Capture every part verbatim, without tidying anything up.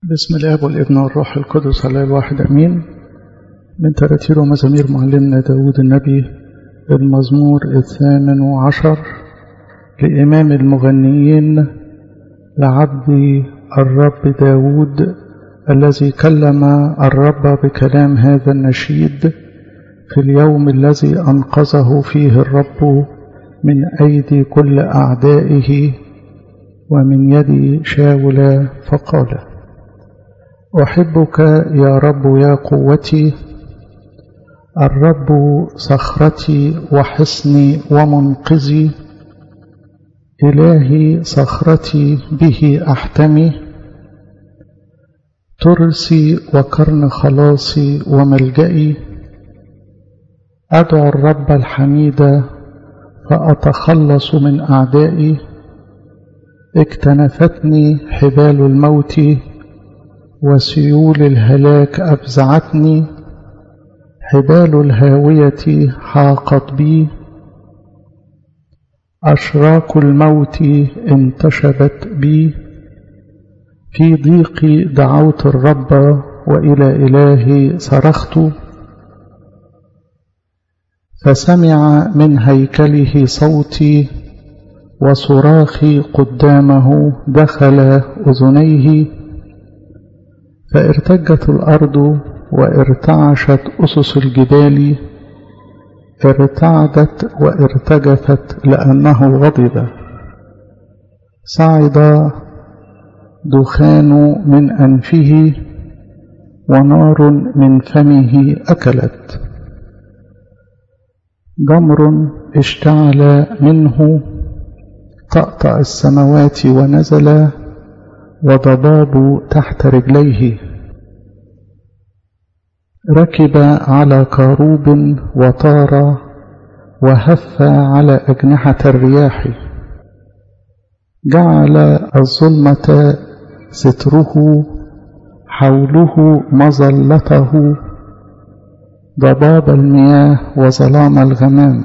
بسم الآب والابن والروح القدس الله الواحد أمين. من تراتير ومزامير معلمنا داود النبي، المزمور الثامن عشر لإمام المغنيين لعبد الرب داود، الذي كلم الرب بكلام هذا النشيد في اليوم الذي أنقذه فيه الرب من أيدي كل أعدائه ومن يد شاول، فقال: أحبك يا رب يا قوتي، الرب صخرتي وحصني ومنقذي، إلهي صخرتي به أحتمي، ترسي وكرن خلاصي وملجئي، أدعو الرب الحميد فأتخلص من أعدائي، اكتنفتني حبال الموت وسيول الهلاك أفزعتني، حبال الهاوية حاقت بي، أشراك الموت انتشبت بي، في ضيقي دعوت الرب وإلى إلهي صرخت، فسمع من هيكله صوتي وصراخي قدامه دخل أذنيه، فارتجت الأرض وارتعشت أسس الجبال، ارتعدت وارتجفت لأنه غضب، صعد دخان من أنفه ونار من فمه أكلت، جمر اشتعل منه طأطأ السماوات ونزل، وضباب تحت رجليه، ركب على كروب وطار، وهف على أجنحة الرياح، جعل الظلمة ستره، حوله مظلته، ضباب المياه وظلام الغمام،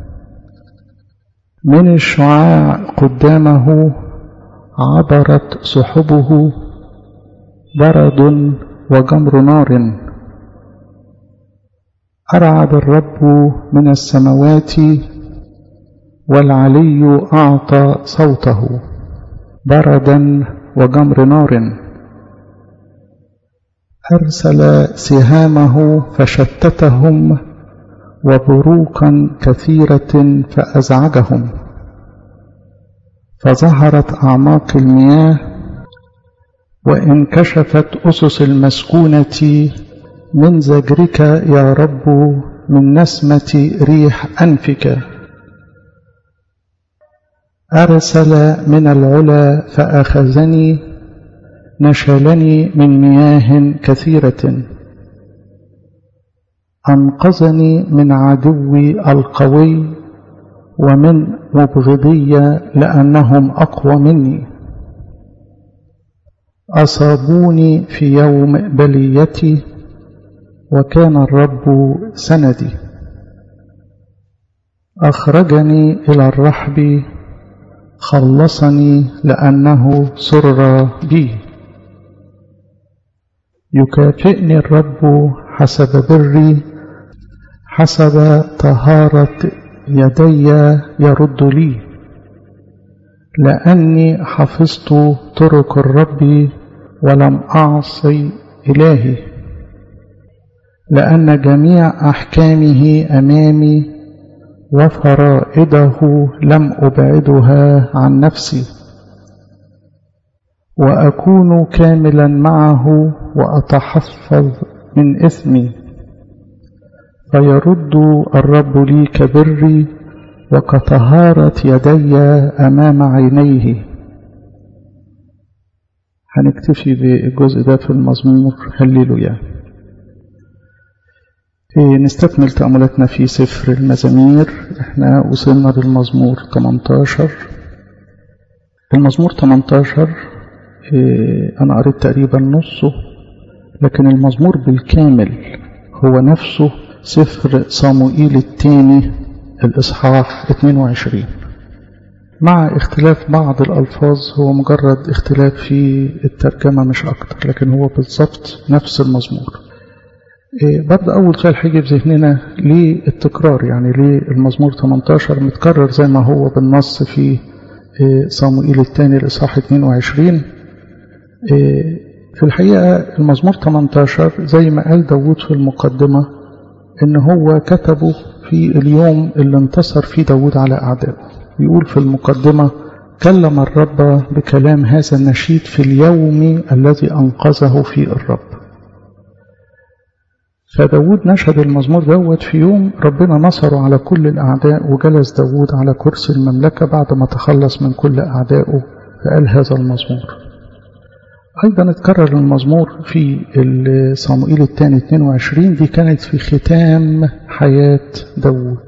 من الشعاع قدامه عبرت سحبه، برد وجمر نار، أرعد الرب من السماوات، والعلي أعطى صوته، بردا وجمر نار، أرسل سهامه فشتتهم، وبروقا كثيرة فأزعجهم، فظهرت أعماق المياه، وانكشفت أسس المسكونة، من زجرك يا رب، من نسمة ريح أنفك، أرسل من العلا فأخذني، نشلني من مياه كثيرة، أنقذني من عدوي القوي ومن مبغضي لأنهم أقوى مني، أصابوني في يوم بليتي، وكان الرب سندي، أخرجني إلى الرحب، خلصني لأنه سر بي، يكافئني الرب حسب بري، حسب طهارة يدي يرد لي، لأني حفظت طرق الرب ولم أعصي إلهي، لأن جميع أحكامه أمامي، وفرائضه لم أبعدها عن نفسي، وأكون كاملا معه وأتحفظ من إثمي، فيرد الرب لي كبري وكطهارة يدي أمام عينيه. هنكتفي بالجزء ده في المزمور. هللويا. نستكمل تأملاتنا في سفر المزامير. احنا وصلنا للمزمور ثمانية عشر. المزمور ثمانية عشر أنا قريت تقريبا نصه، لكن المزمور بالكامل هو نفسه سفر صموئيل الثاني الإصحاح اثنين وعشرين. مع اختلاف بعض الألفاظ، هو مجرد اختلاف في الترجمة مش أكتر، لكن هو بالضبط نفس المزمور. برضه أول سؤال هيجي في ذهننا ليه التكرار، يعني ليه المزمور ثمانية عشر متكرر زي ما هو بالنص في صموئيل الثاني الإصحاح اثنين وعشرين. في الحقيقة المزمور ثمانية عشر زي ما قال داود في المقدمة إن هو كتبه في اليوم اللي انتصر فيه داود على أعدائه. يقول في المقدمة: كلم الرب بكلام هذا النشيد في اليوم الذي أنقذه فيه الرب. فداود نشهد المزمور دوت في يوم ربنا نصره على كل الأعداء، وجلس داود على كرسي المملكة بعد ما تخلص من كل أعدائه، فقال هذا المزمور. أيضا اتكرر المزمور في صموئيل الثاني اثنين وعشرين، دي كانت في ختام حياة داود،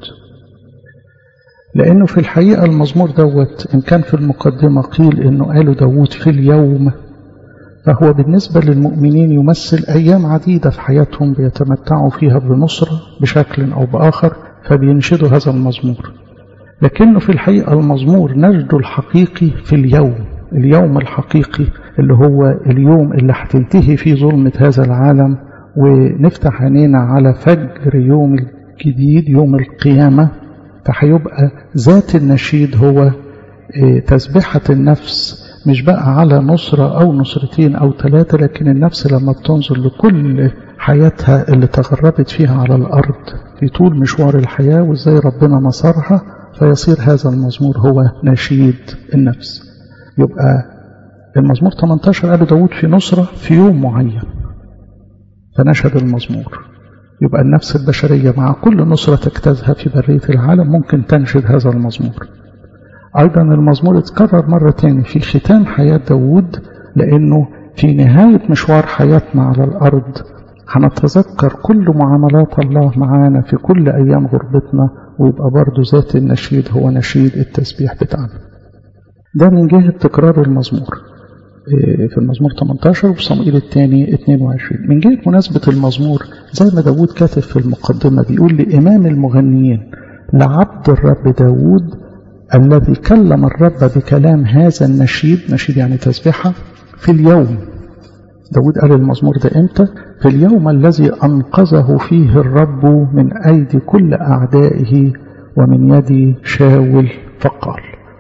لأنه في الحقيقة المزمور دوت إن كان في المقدمة قيل إنه قاله داود في اليوم، فهو بالنسبة للمؤمنين يمثل أيام عديدة في حياتهم بيتمتعوا فيها بنصرة بشكل أو بآخر، فبينشدوا هذا المزمور. لكنه في الحقيقة المزمور نجده الحقيقي في اليوم، اليوم الحقيقي اللي هو اليوم اللي هتنتهي فيه ظلمة هذا العالم، ونفتح عينينا على فجر يوم الجديد، يوم القيامة. فهيبقى ذات النشيد هو تسبحة النفس، مش بقى على نصرة أو نصرتين أو ثلاثة، لكن النفس لما بتنظر لكل حياتها اللي تغربت فيها على الأرض في طول مشوار الحياة وإزاي ربنا نصرها، فيصير هذا المزمور هو نشيد النفس. يبقى المزمور ثمانية عشر قال داود في نصرة في يوم معين فنشهد المزمور. يبقى النفس البشرية مع كل نصرة تجتازها في برية العالم ممكن تنشد هذا المزمور. أيضا المزمور اتكرر مرة تاني في ختام حياة داود، لأنه في نهاية مشوار حياتنا على الأرض هنتذكر كل معاملات الله معانا في كل أيام غربتنا، ويبقى برضو ذات النشيد هو نشيد التسبيح بتاعنا. ده من جهة تكرار المزمور في المزمور ثمانية عشر وفي صموئيل الثاني اثنين وعشرين. من جهة مناسبة المزمور زي ما داود كاتب في المقدمة، بيقول لإمام المغنيين: لعبد الرب داود الذي كلم الرب بكلام هذا النشيد، نشيد يعني تسبيحة، في اليوم. داود قال المزمور ده امتى؟ في اليوم الذي أنقذه فيه الرب من أيدي كل أعدائه ومن يد شاول فقال.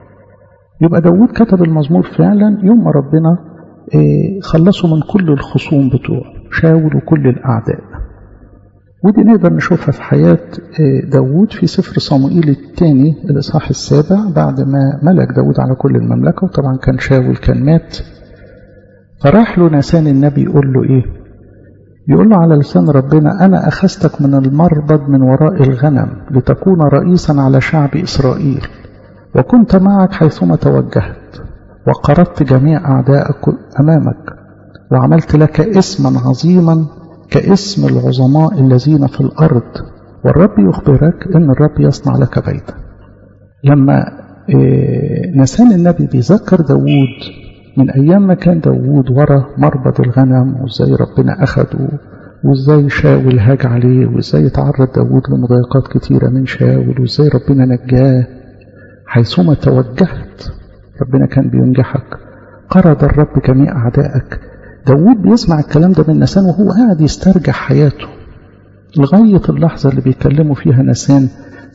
يبقى داود كتب المزمور فعلا يوم ما ربنا خلصه من كل الخصوم بتوعه شاول وكل الأعداء. ودي نقدر نشوفها في حياة داود في سفر صموئيل الثاني الإصحاح السابع، بعد ما ملك داود على كل المملكة، وطبعا كان شاول كان مات. فراح له ناسان النبي يقول له إيه؟ يقول له على لسان ربنا: أنا أخذتك من المربض من وراء الغنم لتكون رئيسا على شعب إسرائيل، وكنت معك حيثما توجهت، وقرضت جميع أعدائك أمامك، وعملت لك اسما عظيما كاسم العظماء الذين في الأرض، والرب يخبرك إن الرب يصنع لك بيتا. لما نسان النبي بيذكر داود من أيام ما كان داود ورا مربض الغنم، وإزاي ربنا أخده، وإزاي شاول هاج عليه، وإزاي تعرض داود لمضايقات كتيرة من شاول، وإزاي ربنا نجاه حيثما توجهت ربنا كان بينجحك، قرض الرب جميع أعدائك. داود بيسمع الكلام ده من نسان وهو قاعد يسترجع حياته لغاية اللحظة اللي بيكلموا فيها نسان.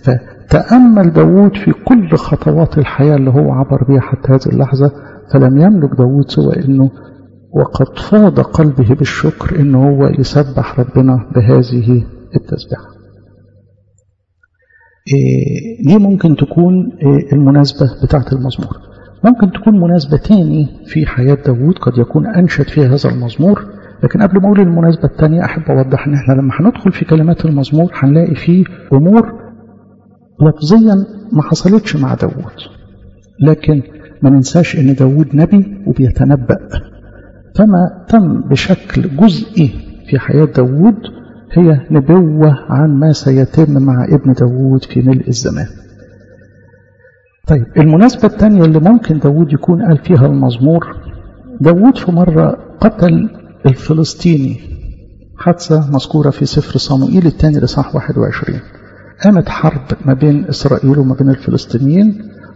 فتأمل داود في كل خطوات الحياة اللي هو عبر بيها حتى هذه اللحظة، فلم يملك داود سوى إنه وقد فاض قلبه بالشكر إنه هو يسبح ربنا بهذه التسبيحة. دي ممكن تكون المناسبة بتاعة المزمور. ممكن تكون مناسبة تاني في حياة داود قد يكون أنشد فيها هذا المزمور. لكن قبل ما أقول المناسبة التانية أحب أوضح أن احنا لما هندخل في كلمات المزمور هنلاقي فيه أمور لفظيا ما حصلتش مع داود، لكن ما ننساش أن داود نبي وبيتنبأ، فما تم بشكل جزئي في حياة داود هي نبوة عن ما سيتم مع ابن داود في ملء الزمان. طيب المناسبة الثانية اللي ممكن داود يكون قال فيها المزمور، داود في مرة قتل الفلسطيني، حادثة مذكورة في سفر صموئيل الثاني لصح واحد وعشرين. قامت حرب ما بين إسرائيل وما بين الفلسطينيين،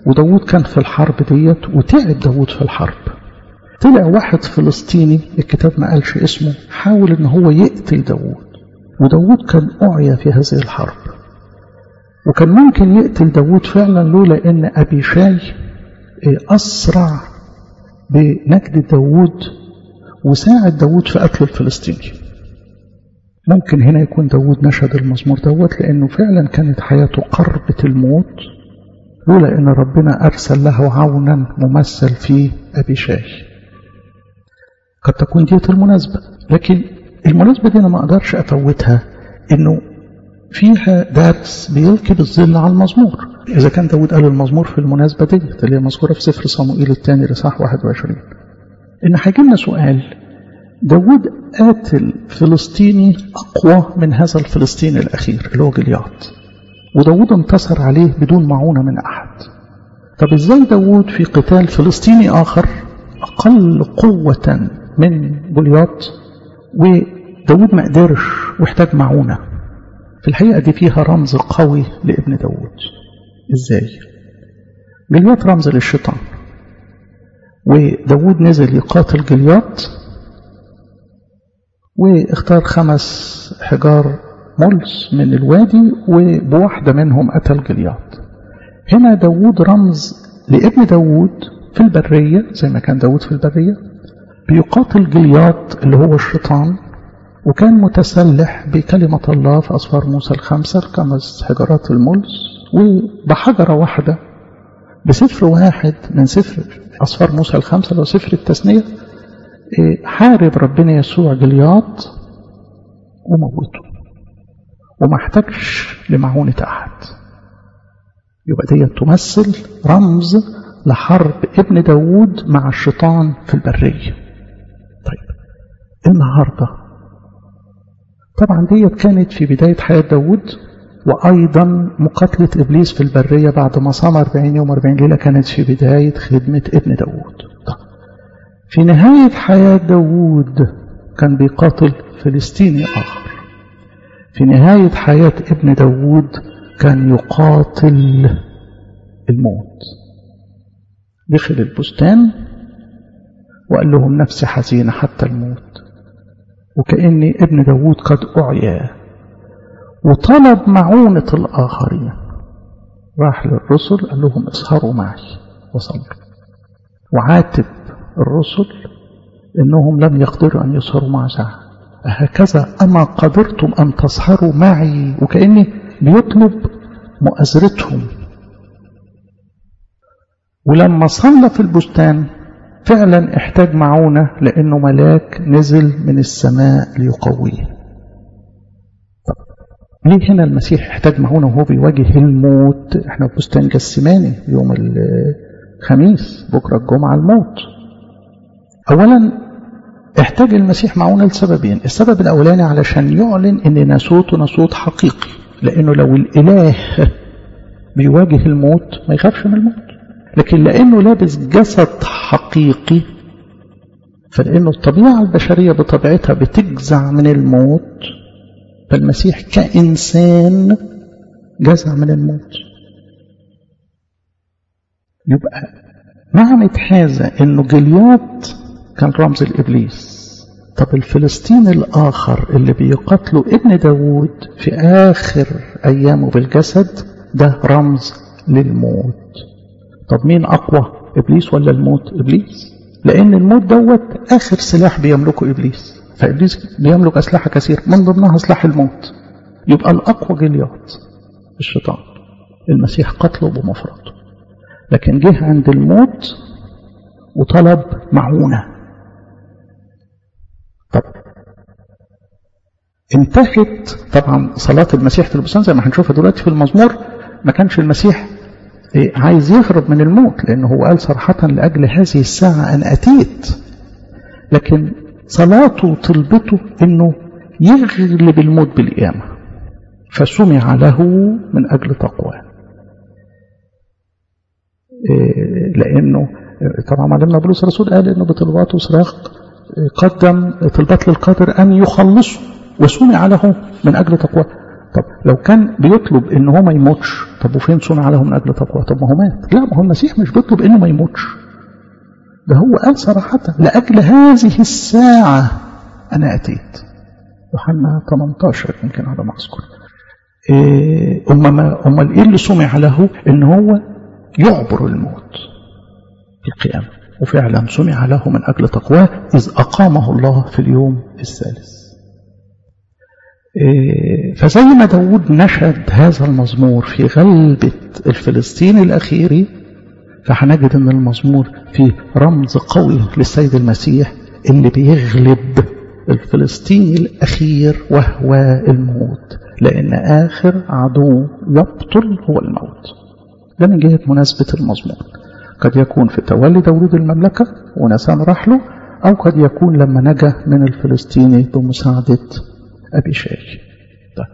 وداود كان في الحرب ديت وتعب داود في الحرب. طلع واحد فلسطيني الكتاب ما قالش اسمه حاول ان هو يقتل داود، وداود كان أعيا في هذه الحرب، وكان ممكن يقتل داود فعلا لولا ان أبيشاي أسرع بنجد داود وساعد داود في قتل الفلسطيني. ممكن هنا يكون داود نشد المزمور دوت لأنه فعلا كانت حياته قربة الموت لولا أن ربنا أرسل له عونا ممثل في أبيشاي. قد تكون ديت المناسبة، لكن المناسبة دي أنا ما أقدرش أفوتها، إنه فيها درس بيلقي بالظل على المزمور. إذا كان داود قال المزمور في المناسبة دي اللي هي مذكورة في سفر صموئيل الثاني لصح واحد وعشرين، إن هيجي لنا سؤال: داود قاتل فلسطيني أقوى من هذا الفلسطيني الأخير اللي هو جليات، وداود انتصر عليه بدون معونة من أحد. طب إزاي داود في قتال فلسطيني آخر أقل قوة من جليات وداود ما قدرش واحتاج معونة؟ في الحقيقة دي فيها رمز قوي لابن داود. إزاي؟ جليات رمز للشيطان، وداود نزل يقاتل جليات واختار خمس حجار ملس من الوادي وبواحدة منهم قتل جليات. هنا داود رمز لابن داود في البرية، زي ما كان داود في البرية بيقاتل جليات اللي هو الشيطان، وكان متسلح بكلمة الله في أسفار موسى الخمسة الخمس حجرات الملس، وبحجرة واحدة بسفر واحد من سفر أسفار موسى الخمسة اللي هو سفر التثنية حارب ربنا يسوع جليات وموته وما احتاجش لمعونة أحد. يبقى دي تمثل رمز لحرب ابن داود مع الشيطان في البرية. طيب النهاردة طبعا دي كانت في بداية حياة داود، وأيضا مقاتلة إبليس في البرية بعد ما صام أربعين يوم أربعين ليلة كانت في بداية خدمة ابن داود. في نهاية حياة داود كان بيقاتل فلسطيني آخر. في نهاية حياة ابن داود كان يقاتل الموت. دخل البستان وقال لهم نفسي حزينة حتى الموت، وكأن ابن داود قد أعيا وطلب معونة الآخرين. راح للرسل قال لهم اسهروا معي وصلوا، وعاتب الرسل إنهم لم يقدروا أن يسهروا مع ساعة. هكذا أما قدرتم أن تسهروا معي، وكأني بيطلب مؤازرتهم. ولما صلى في البستان فعلا احتاج معونة لأنه ملاك نزل من السماء ليقويه. طب ليه هنا المسيح احتاج معونة وهو بيواجه الموت؟ احنا في بستان جسماني يوم الخميس، بكرة الجمعة الموت. أولا احتاج المسيح معونة لسببين. السبب الأولاني علشان يعلن ان ناسوته ناسوت حقيقي، لأنه لو الإله بيواجه الموت ما يخافش من الموت، لكن لأنه لابس جسد حقيقي، فلأنه الطبيعة البشرية بطبيعتها بتجزع من الموت، فالمسيح كإنسان جزع من الموت. يبقى معنى هذا أنه جليات كان رمز الإبليس. طب الفلسطيني الآخر اللي بيقتله ابن داود في آخر أيامه بالجسد ده رمز للموت. طب مين أقوى، إبليس ولا الموت؟ إبليس، لأن الموت دوت آخر سلاح بيملكه إبليس، فإبليس بيملك أسلحة كثير من ضمنها سلاح الموت. يبقى الأقوى جليات الشيطان، المسيح قتله بمفرده، لكن جه عند الموت وطلب معونة. طب انتهت طبعا صلاة المسيح في البستان زي ما هنشوفها دلوقتي في المزمور. ما كانش المسيح عايز يهرب من الموت، لأنه هو قال صراحة لأجل هذه الساعة أن أتيت، لكن صلاته وطلبته أنه يغلب الموت بالقيامة، فسمع له من أجل تقواه. لأنه طبعا معلمنا بولس الرسول قال أنه بطلبات وصراخ قدم طلبات للقادر أن يخلصه، وسمع له من أجل تقواه. طب لو كان بيطلب ان هو ما يموتش، طب وفين صنع له من اجل تقوى؟ طب ما هو مات. لا، ما هو المسيح مش بيطلب انه ما يموتش، ده هو قال صراحة لاجل هذه الساعة انا اتيت. يوحنا ثمانية عشر يمكن على ما اذكر. إيه امال امال ايه اللي سمع له؟ ان هو يعبر الموت في القيامة، وفعلا سمع له من اجل تقواه اذ اقامه الله في اليوم الثالث. فزي ما داود نشد هذا المزمور في غلبة الفلسطيني الأخيري، فهنجد أن المزمور فيه رمز قوي للسيد المسيح اللي بيغلب الفلسطيني الأخير وهو الموت، لأن آخر عدو يبطل هو الموت. ده من جهة مناسبة المزمور. قد يكون في تولي داود المملكة ونسان رحله، أو قد يكون لما نجا من الفلسطيني بمساعدة أبي شاي. طيب.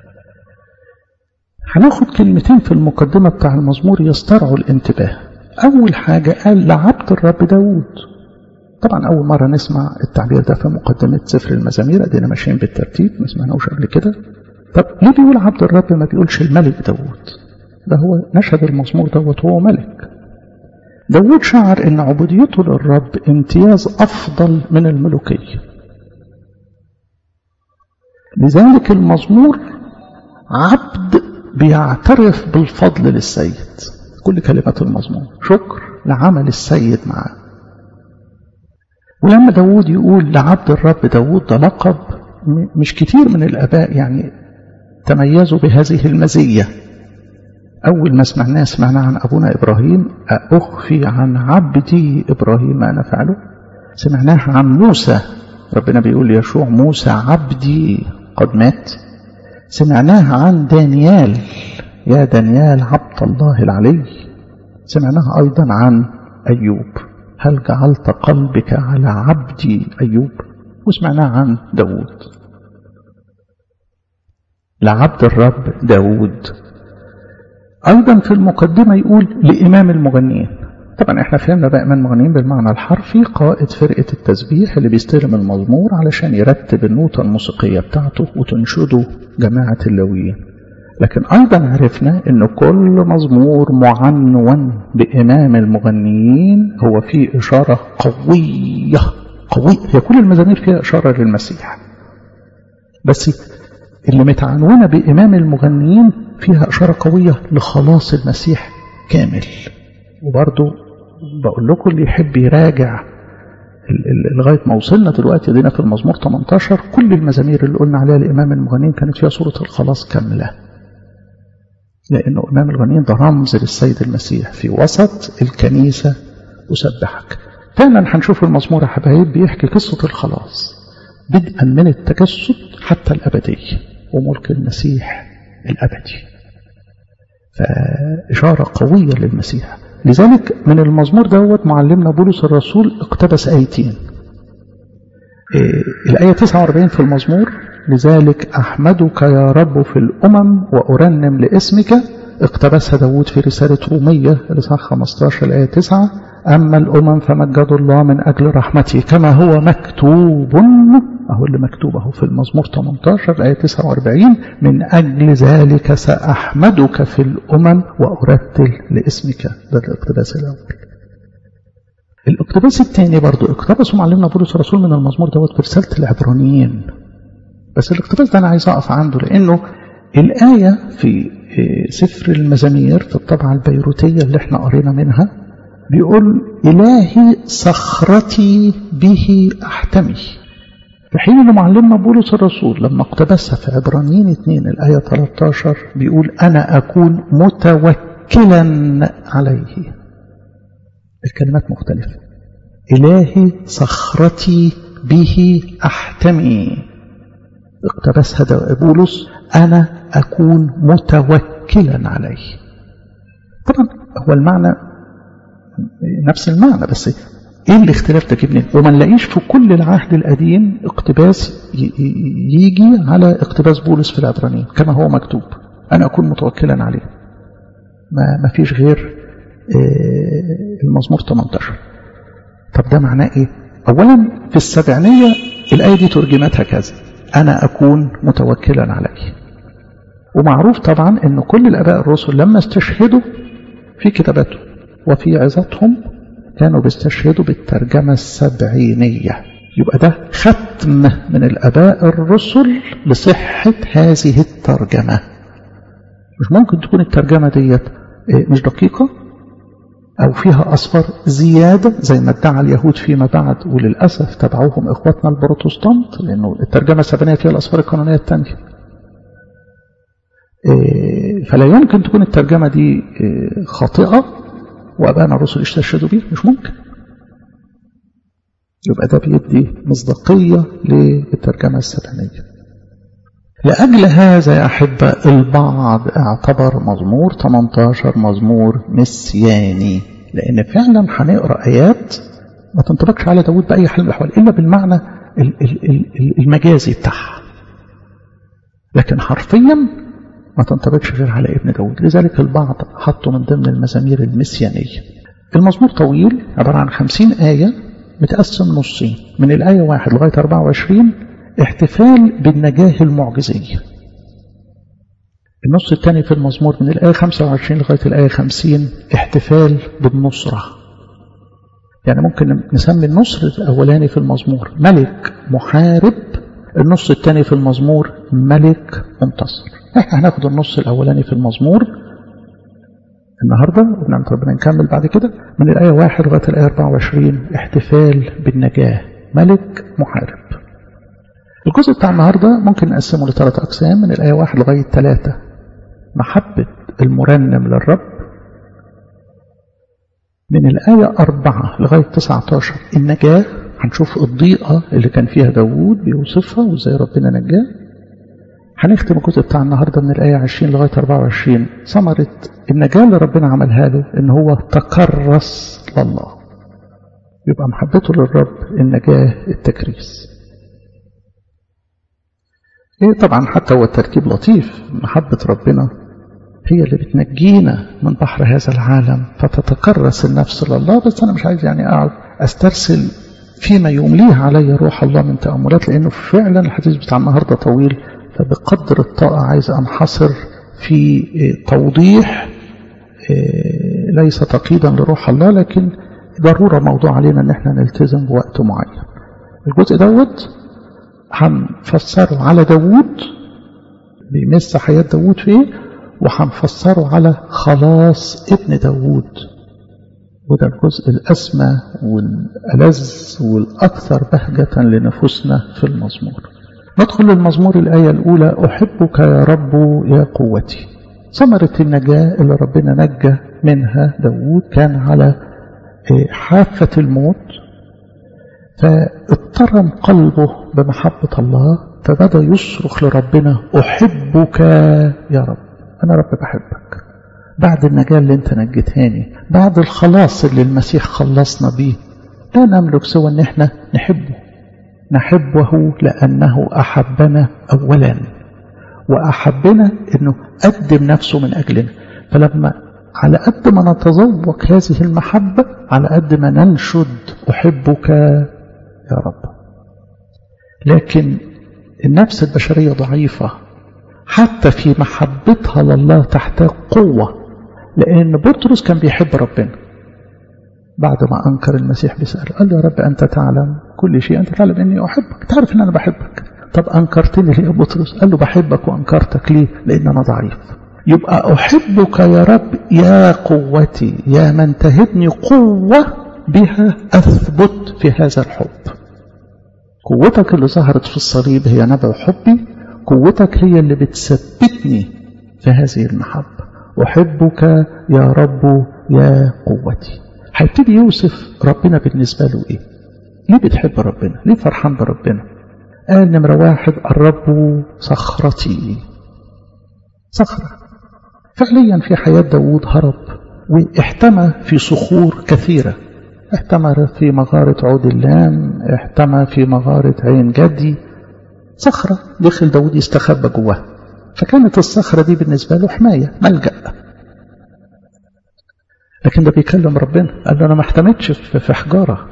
هناخد كلمتين في المقدمة بتاع المزمور يسترعوا الانتباه. أول حاجة قال لعبد الرب داود. طبعا أول مرة نسمع التعبير ده في مقدمة سفر المزامير، أدينا ماشيين بالترتيب ما سمعناهوش قبل كده. طب ليه بيقول عبد الرب ما بيقولش الملك داود؟ ده هو نشد المزمور دوت هو ملك. داود شعر إن عبوديته للرب امتياز أفضل من الملوكية، لذلك المزمور عبد بيعترف بالفضل للسيد. كل كلمات المزمور شكر لعمل السيد معاه. ولما داود يقول لعبد الرب داود، ده لقب مش كتير من الآباء يعني تميزوا بهذه المزية. أول ما سمعناه سمعنا عن أبونا إبراهيم، أخفي عن عبدي إبراهيم ما أنا فعله. سمعناها عن موسى، ربنا بيقول ليشوع موسى عبدي قد مات. سمعناها عن دانيال، يا دانيال عبد الله العلي. سمعناها أيضا عن أيوب، هل جعلت قلبك على عبدي أيوب. وسمعناها عن داود، لعبد الرب داود. أيضا في المقدمة يقول لإمام المغنيين. طبعا احنا فهمنا بقى إمام المغنيين بالمعنى الحرفي، قائد فرقة التسبيح اللي بيستلم المزمور علشان يرتب النوتة الموسيقية بتاعته وتنشده جماعة اللاويين. لكن أيضا عرفنا أن كل مزمور معنون بإمام المغنيين هو فيه إشارة قوية قوية. هي كل المزامير فيها إشارة للمسيح، بس اللي متعنونة بإمام المغنيين فيها إشارة قوية لخلاص المسيح كامل. وبرضو بقول لكم اللي يحب يراجع لغاية ما وصلنا دلوقتي دينا في المزمور ثمانية عشر، كل المزامير اللي قلنا عليها لإمام المغنيين كانت فيها صورة الخلاص كاملة، لأنه إمام المغنيين ده رمز للسيد المسيح في وسط الكنيسة أسبحك. فعلا هنشوف المزمور يا حبايب بيحكي قصة الخلاص بدءا من التجسد حتى الأبدية وملك المسيح الأبدي، فإشارة قوية للمسيح. لذلك من المزمور دوت معلمنا بولس الرسول اقتبس آيتين. إيه الآية تسعة وأربعين في المزمور، لذلك أحمدك يا رب في الأمم وأرنم لاسمك، اقتبسها داود في رسالة رومية الإصحاح خمسة عشر الآية تسعة، أما الأمم فمجدوا الله من أجل رحمته كما هو مكتوب. أهو اللي مكتوبه في المزمور ثمانية عشر الآية تسعة وأربعين، من أجل ذلك سأحمدك في الأمم وأرتل لاسمك. ده الاقتباس الأول. الاقتباس الثاني برضو اقتبسه معلمنا بولس الرسول من المزمور دوت في رسالة العبرانيين، بس الاقتباس ده أنا عايز أقف عنده، لأنه الآية في سفر المزامير في الطبعة البيروتية اللي احنا قرينا منها بيقول إلهي صخرتي به أحتمي، في حين أن معلمنا بولس الرسول لما اقتبسها في عبرانيين اثنين الآية ثلاثة عشر بيقول أنا أكون متوكلا عليه. الكلمات مختلفة. إلهي صخرتي به أحتمي، اقتبسها بولس أنا أكون متوكلا عليه. طبعا هو المعنى نفس المعنى، بس ايه الاختلاف ده كبنين؟ وما نلاقيش في كل العهد القديم اقتباس يجي على اقتباس بولس في العبرانيين كما هو مكتوب أنا أكون متوكلا عليه. ما, ما فيش غير المزمور ثمانية عشر. طب ده معناه ايه؟ أولا في السبعينية الآية دي ترجمتها كذا، أنا أكون متوكلا عليه. ومعروف طبعا أن كل الآباء الرسل لما استشهدوا في كتاباتهم وفي عظاتهم كانوا بيستشهدوا بالترجمة السبعينية. يبقى ده ختم من الآباء الرسل لصحة هذه الترجمة. مش ممكن تكون الترجمة ديت مش دقيقة أو فيها أصفار زيادة زي ما ادعى اليهود فيما بعد، وللأسف تبعوهم إخواتنا البروتستانت، لأنه الترجمة السبعينية فيها الأصفار القانونية الثانية. فلا يمكن تكون الترجمة دي خاطئة وأبانا الرسل استشهدوا بيه، مش ممكن. يبقى ده بيدي مصداقية للترجمة السبعينية. لأجل هذا يا أحبة البعض اعتبر مزمور ثمانية عشر مزمور مسياني، لأن فعلا هنقرأ آيات ما تنطبقش على داود بأي حال من الأحوال إلا بالمعنى المجازي بتاعها، لكن حرفيا ما تنطبقش غير على ابن داود. لذلك البعض حطوا من ضمن المزامير المسيانية. المزمور طويل عبارة عن خمسين آية متقسم نصين، من الآية واحد لغاية أربعة وعشرين احتفال بالنجاة المعجزية. النص الثاني في المزمور من الآية خمسة وعشرين لغاية الآية خمسين احتفال بالنصرة. يعني ممكن نسمي النصر الأولاني في المزمور ملك محارب، النص الثاني في المزمور ملك منتصر. احنا هناخد النص الأولاني في المزمور النهاردة ونعم ربنا نكمل بعد كده من الآية واحد لغاية الآية أربعة وعشرين احتفال بالنجاة ملك محارب. الجزء بتاع النهاردة ممكن نقسمه لثلاث أقسام، من الآية واحد لغاية ثلاثة محبة المرنم للرب، من الآية أربعة لغاية تسعة عشر النجاة، هنشوف الضيقة اللي كان فيها داود بيوصفها وإزاي ربنا نجاه. هنختم الجزء بتاع النهاردة من الآية عشرين لغاية أربعة وعشرين ثمرة النجاة اللي ربنا عملها له إن هو تكرس لله. يبقى محبته للرب النجاة التكريس. إيه طبعا حتى هو التركيب لطيف، محبة ربنا هي اللي بتنجينا من بحر هذا العالم فتتكرس النفس لله. بس أنا مش عايز يعني أقعد أسترسل فيما يمليه علي روح الله من تأملات، لأنه فعلا الحديث بتاع النهاردة طويل، فبقدر الطاقة عايز أنحصر في توضيح ليس تقييدا لروح الله، لكن ضرورة موضوع علينا أن احنا نلتزم بوقت معين. الجزء دوت هنفسره على داود، بيمس حياة داود فيه، وهنفسره على خلاص ابن داود، وده الجزء الأسمى والألذ والأكثر بهجة لنفوسنا في المزمور. ندخل للمزمور الآية الأولى: أحبك يا رب يا قوتي. ثمرة النجاة اللي ربنا نجى منها داود كان على حافة الموت، فاضطرم قلبه بمحبة الله، فبدأ يصرخ لربنا: أحبك يا رب، أنا رب بحبك. بعد النجاة اللي انت نجتهاني، بعد الخلاص اللي المسيح خلصنا بيه، لا نملك سوى ان احنا نحبه نحبه لأنه أحبنا أولا، وأحبنا أنه قدم نفسه من أجلنا. فلما على قد ما نتذوق هذه المحبة على قد ما ننشد أحبك يا رب. لكن النفس البشرية ضعيفة، حتى في محبتها لله تحتاج قوة، لأن بطرس كان بيحب ربنا بعد ما أنكر المسيح بيسأله، قال له: يا رب أنت تعلم كل شيء، أنت تعلم أني أحبك، تعرف أن أنا بحبك. طب أنكرتني ليه يا بطرس؟ قال له: بحبك وأنكرتك ليه؟ لأن أنا ضعيف. يبقى أحبك يا رب يا قوتي، يا من تهبني قوة بها أثبت في هذا الحب. قوتك اللي ظهرت في الصليب هي نبع حبي، قوتك هي اللي بتثبتني في هذه المحبة. أحبك يا رب يا قوتي. هيبتدي يوصف ربنا بالنسبة له إيه؟ ليه بتحب ربنا؟ ليه فرحان بربنا؟ قال نمرة واحد: الرب صخرتي. صخرة فعليا في حياة داود هرب واحتمى في صخور كثيرة، احتمى في مغارة عود اللام، احتمى في مغارة عين جدي. صخرة دخل داود يستخبى جواها، فكانت الصخرة دي بالنسبة له حماية، ملجأ. لكن ده بيكلم ربنا، قال له: أنا ما احتمتش في حجارة.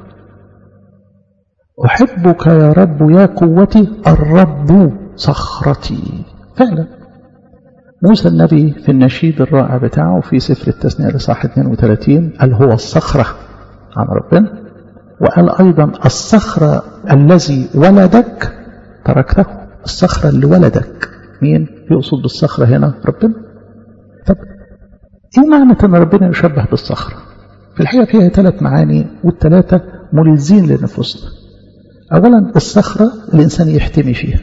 أحبك يا رب يا قوتي، الرب صخرتي. فعلا موسى النبي في النشيد الرائع بتاعه في سفر التثنية لصح اثنين وثلاثين قال هو الصخرة عن ربنا، وقال أيضا الصخرة الذي ولدك تركته. الصخرة اللي ولدك مين؟ يقصد بالصخرة هنا ربنا. طب ايه معنى ان ربنا يشبه بالصخرة؟ في الحقيقة فيها ثلاث معاني والثلاثة ملزين لنفوسنا. اولا الصخرة الانسان يحتمي فيها،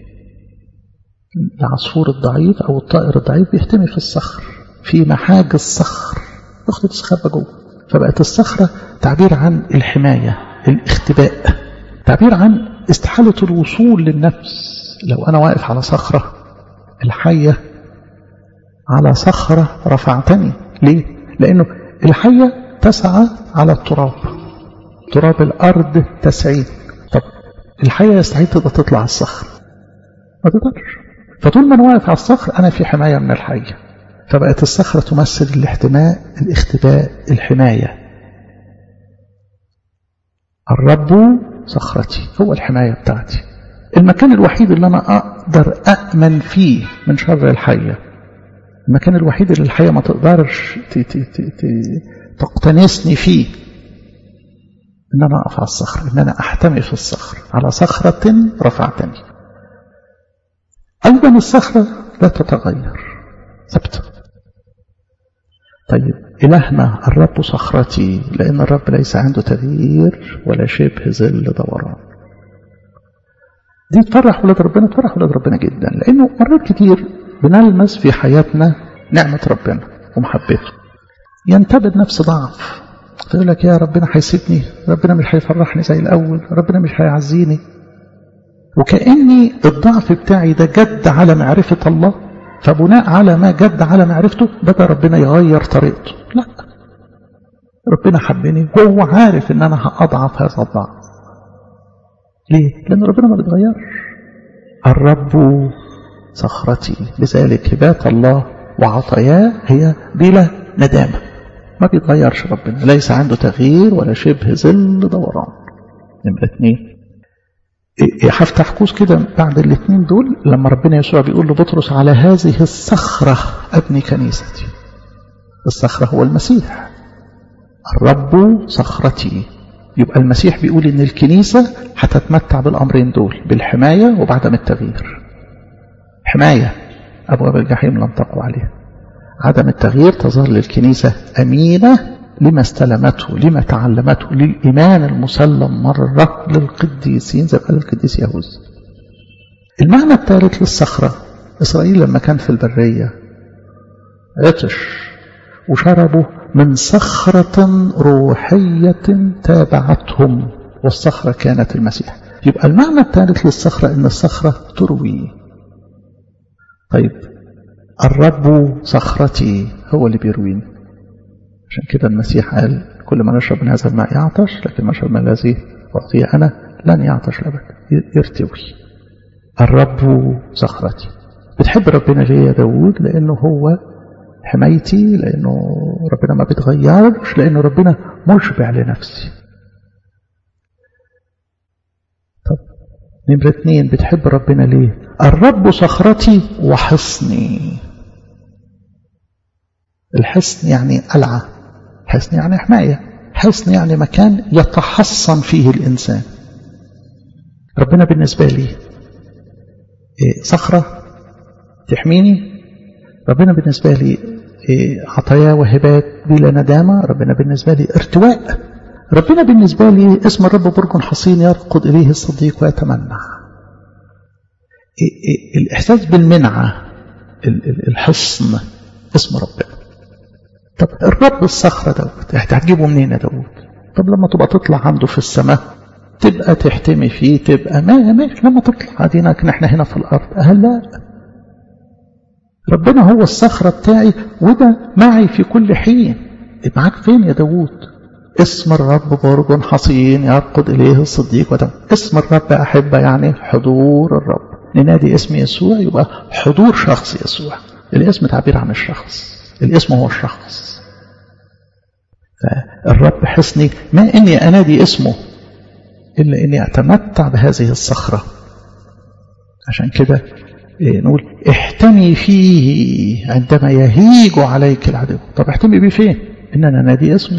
العصفور الضعيف او الطائر الضعيف بيحتمي في الصخر، في محاج الصخر ياخد تستخبى جوه. فبقت الصخرة تعبير عن الحماية، الاختباء، تعبير عن استحالة الوصول للنفس. لو أنا واقف على صخرة الحية، على صخرة رفعتني. ليه؟ لأنه الحية تسعى على التراب، تراب الأرض تسعين. طب الحية يستحيل تقدر تطلع على الصخر، ما تقدرش. فطول ما أنا واقف على الصخر أنا في حماية من الحية. فبقت الصخرة تمثل الاحتماء، الاختباء، الحماية. الرب صخرتي، هو الحماية بتاعتي، المكان الوحيد اللي أنا أقدر أأمن فيه من شر الحية، المكان الوحيد اللي الحية ما تقدرش تقتنسني فيه، إن أنا أقف على الصخر، إن أنا أحتمي في الصخر، على صخرة رفعتني. أيضا الصخرة لا تتغير، ثابتة. طيب إلهنا الرب صخرتي، لأن الرب ليس عنده تغيير ولا شبه ظل دوران. دي تفرح ولاد ربنا، تفرح ولاد ربنا جدا، لأنه مرات كتير بنلمس في حياتنا نعمة ربنا ومحبته، ينتبه نفس ضعف، فيقول لك يا ربنا هيسيبني، ربنا مش هيفرحني زي الأول، ربنا مش هيعزيني، وكأني الضعف بتاعي ده جد على معرفة الله، فبناء على ما جد على معرفته بدأ ربنا يغير طريقته. لا، ربنا حبني وهو عارف ان انا هأضعف هذا الضعف. ليه؟ لأن ربنا ما بيتغيرش. الرب صخرتي، لذلك هبات الله وعطاياه هي بلا ندامة، ما بيتغيرش ربنا، ليس عنده تغيير ولا شبه ظل دوران. نمرة اثنين، هفتح قوس كده بعد الاثنين دول، لما ربنا يسوع بيقول لبطرس على هذه الصخرة أبني كنيستي. الصخرة هو المسيح، الرب صخرتي، يبقى المسيح بيقول إن الكنيسة هتتمتع بالأمرين دول، بالحماية وبعدم التغيير. حماية، أبواب الجحيم لم تقوى عليها. عدم التغيير، تظل الكنيسة أمينة لما استلمته، لما تعلمته، للإيمان المسلم مرة للقديسين، زي قال القديس يهوذا. المعنى الثالث للصخرة، إسرائيل لما كان في البرية عطش وشربوا من صخرة روحية تابعتهم، والصخرة كانت المسيح. يبقى المعنى الثالث للصخرة إن الصخرة تروي. طيب الرب صخرتي، هو اللي بيرويني. عشان كده المسيح قال كل ما نشرب من هذا الماء يعطش، لكن ما نشرب من الذي أعطيه أنا لن يعطش أبدا، يرتوي. الرب صخرتي. بتحب ربنا ليه يا داود؟ لأنه هو حمايتي، لأنه ربنا ما بيتغيرش، لأنه ربنا مشبع لنفسي. طب نمرة اثنين، بتحب ربنا ليه؟ الرب صخرتي وحصني. الحصن يعني قلعة، حصن يعني حماية، حصن يعني مكان يتحصن فيه الإنسان. ربنا بالنسبة لي إيه؟ صخرة تحميني. ربنا بالنسبة لي إيه؟ عطايا وهبات بلا ندامة. ربنا بالنسبة لي ارتواء. ربنا بالنسبة لي اسم الرب برج حصين يرقد إليه الصديق ويتمنع. إيه إيه الإحساس بالمنعة، الحصن، اسم ربنا. طب الرب الصخرة دوت هتجيبه منين يا داود؟ طب لما تبقى تطلع عنده في السماء تبقى تحتمي فيه، تبقى ما ماشي. لما تطلع عادينا احنا هنا في الأرض، أهل لا، ربنا هو الصخرة بتاعي وده معي في كل حين. معاك فين يا داود؟ اسم الرب برج حصين يرقد إليه الصديق وتم. اسم الرب أحبة يعني حضور الرب. ننادي اسم يسوع يبقى حضور شخص يسوع. الاسم تعبير عن الشخص، الاسم هو الشخص. فالرب حصني، ما إني أنادي اسمه إلا إني أتمتع بهذه الصخرة. عشان كده إيه نقول احتمي فيه عندما يهيج عليك العدو. طب احتمي بيه فين؟ إننا نادي اسمه.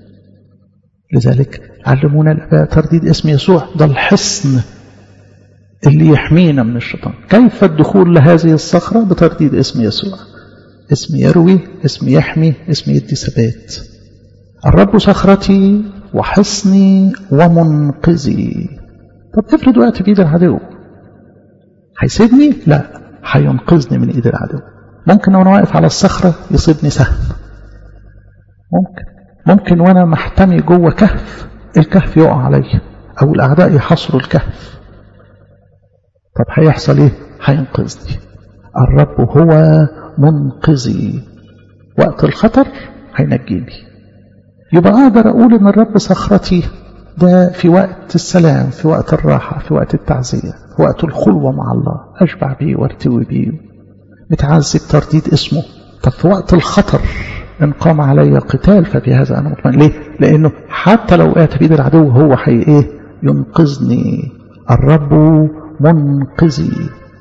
لذلك علمونا الآباء ترديد اسم يسوع ده الحصن اللي يحمينا من الشيطان. كيف الدخول لهذه الصخرة؟ بترديد اسم يسوع. اسم يروي، اسم يحمي، اسم يدي ثبات. الرب صخرتي وحصني ومنقذي. طب افرض وقت بإيد العدو، هيسيبني؟ لا، هينقذني من إيد العدو. ممكن وانا واقف على الصخرة يصيبني سهم، ممكن ممكن وانا محتمي جوه كهف الكهف يقع علي او الاعداء يحصروا الكهف. طب هيحصل ايه؟ هينقذني. الرب هو منقذي، وقت الخطر هينجيني. يبقى اقدر اقول ان الرب صخرتي ده في وقت السلام، في وقت الراحة، في وقت التعزية، في وقت الخلوة مع الله اشبع بيه وارتوي بيه متعزي بترديد اسمه. طب في وقت الخطر إن قام علي قتال ففي هذا أنا مطمئن. ليه؟ لأنه حتى لو وقعت بيد العدو هو حي إيه؟ ينقذني. الرب منقذي.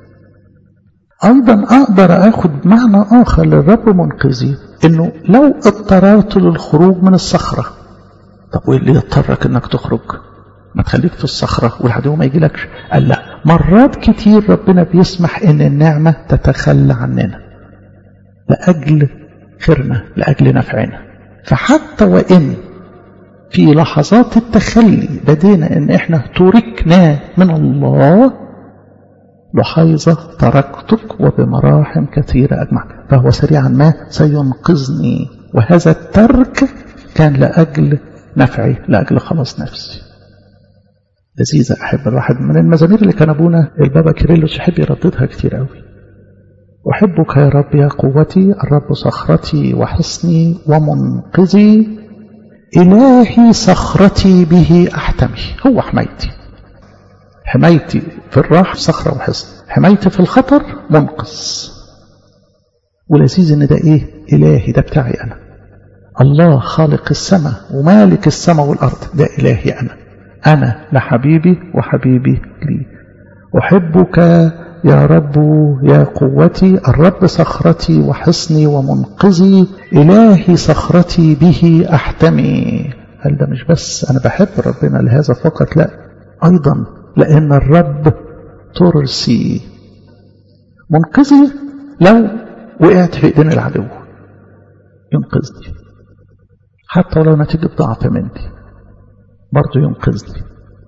أيضا أقدر أخذ معنى آخر للرب منقذي، إنه لو اضطررت للخروج من الصخرة. طب وإيه اللي يضطرك إنك تخرج؟ ما تخليك في الصخرة والعدو ما يجيلكش. قال لا، مرات كتير ربنا بيسمح إن النعمة تتخلى عننا لأجل خيرنا، لأجل نفعنا. فحتى وإن في لحظات التخلي بدينا إن إحنا تركنا من الله، لحيظة تركتك وبمراحم كثيرة أجمع، فهو سريعا ما سينقذني. وهذا الترك كان لأجل نفعي، لأجل خلاص نفسي. لذيذة أحب. الواحد من المزامير اللي كان أبونا البابا كيرلس يحب يرددها كتير قوي. أحبك يا رب يا قوتي، الرب صخرتي وحصني ومنقذي، إلهي صخرتي به أحتمي. هو حمايتي، حمايتي في الراحة صخرة وحصن، حمايتي في الخطر منقذ. ولذيذ إن ده إيه؟ إلهي، ده بتاعي أنا. الله خالق السماء ومالك السماء والأرض، ده إلهي أنا. أنا لحبيبي وحبيبي لي. أحبك يا رب يا قوتي، الرب صخرتي وحصني ومنقذي، إلهي صخرتي به أحتمي. هل ده مش بس أنا بحب ربنا لهذا فقط؟ لا، أيضا لأن الرب ترسي. منقذي لو وقعت في إيدين العدو ينقذني، حتى ولو نتيجة ضعف مني برضو ينقذني.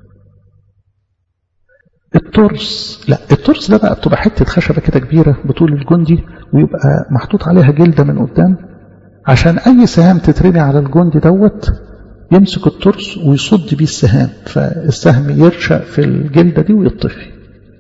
الترس، لا، الترس ده بقى بتبقى حتة خشبة كده كبيرة بطول الجندي، ويبقى محطوط عليها جلدة من قدام، عشان أي سهام تترمي على الجندي دوت يمسك الترس ويصد بيه السهام، فالسهم يرشق في الجلدة دي ويطفي.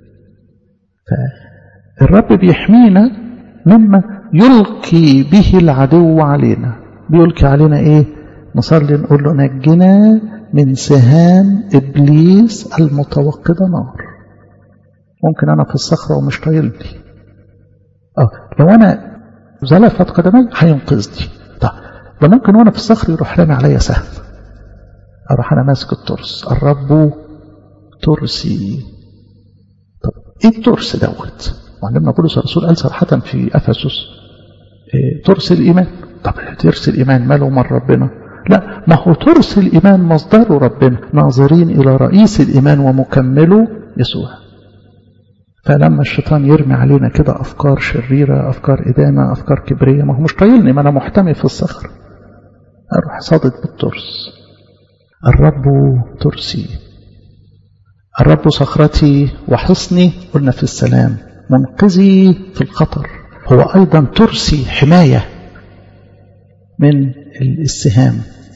فالرب بيحمينا مما يلقي به العدو علينا. بيلقي علينا ايه؟ نصلي نقول له نجنا من سهام إبليس المتوقدة نار. ممكن أنا في الصخرة ومش طايلني، اه لو أنا زلفت قدمي هينقذني. طب ده ممكن وأنا في الصخر يروح رامي عليا سهم، أروح أنا ماسك الترس. الرب ترسي. طب إيه الترس دوت؟ معلمنا بولس الرسول قال صراحة في أفسس إيه ترس الإيمان. طب ترس الإيمان ماله من ربنا؟ لا، ما هو ترس الإيمان مصدره ربنا، ناظرين إلى رئيس الإيمان ومكمله يسوع. فلما الشيطان يرمي علينا كده أفكار شريرة، أفكار إدانة، أفكار كبرية، ما هو مش طايلني، ما أنا محتمي في الصخر، أروح صادد بالترس. الرب ترسي. الرب صخرتي وحصني، قلنا في السلام، منقذي في الخطر. هو أيضا ترسي، حماية من السهام.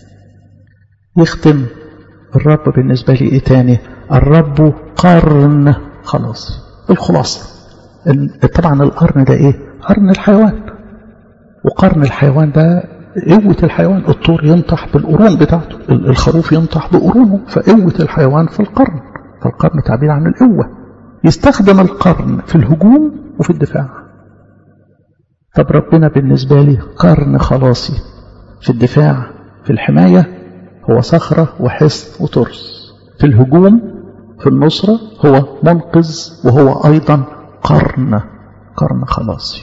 يختم الرب بالنسبة لي إيه تاني؟ الرب قرن خلاص. الخلاصة طبعا القرن ده إيه؟ قرن الحيوان. وقرن الحيوان ده قوة الحيوان. الطور ينطح بالقرون بتاعته، الخروف ينطح بقرونه، فقوة الحيوان في القرن. فالقرن تعبير عن القوة. يستخدم القرن في الهجوم وفي الدفاع. طب ربنا بالنسبة لي قرن خلاصي في الدفاع، في الحماية هو صخرة وحصن وترس. في الهجوم، في النصرة هو منقذ، وهو أيضا قرن قرن خلاصي.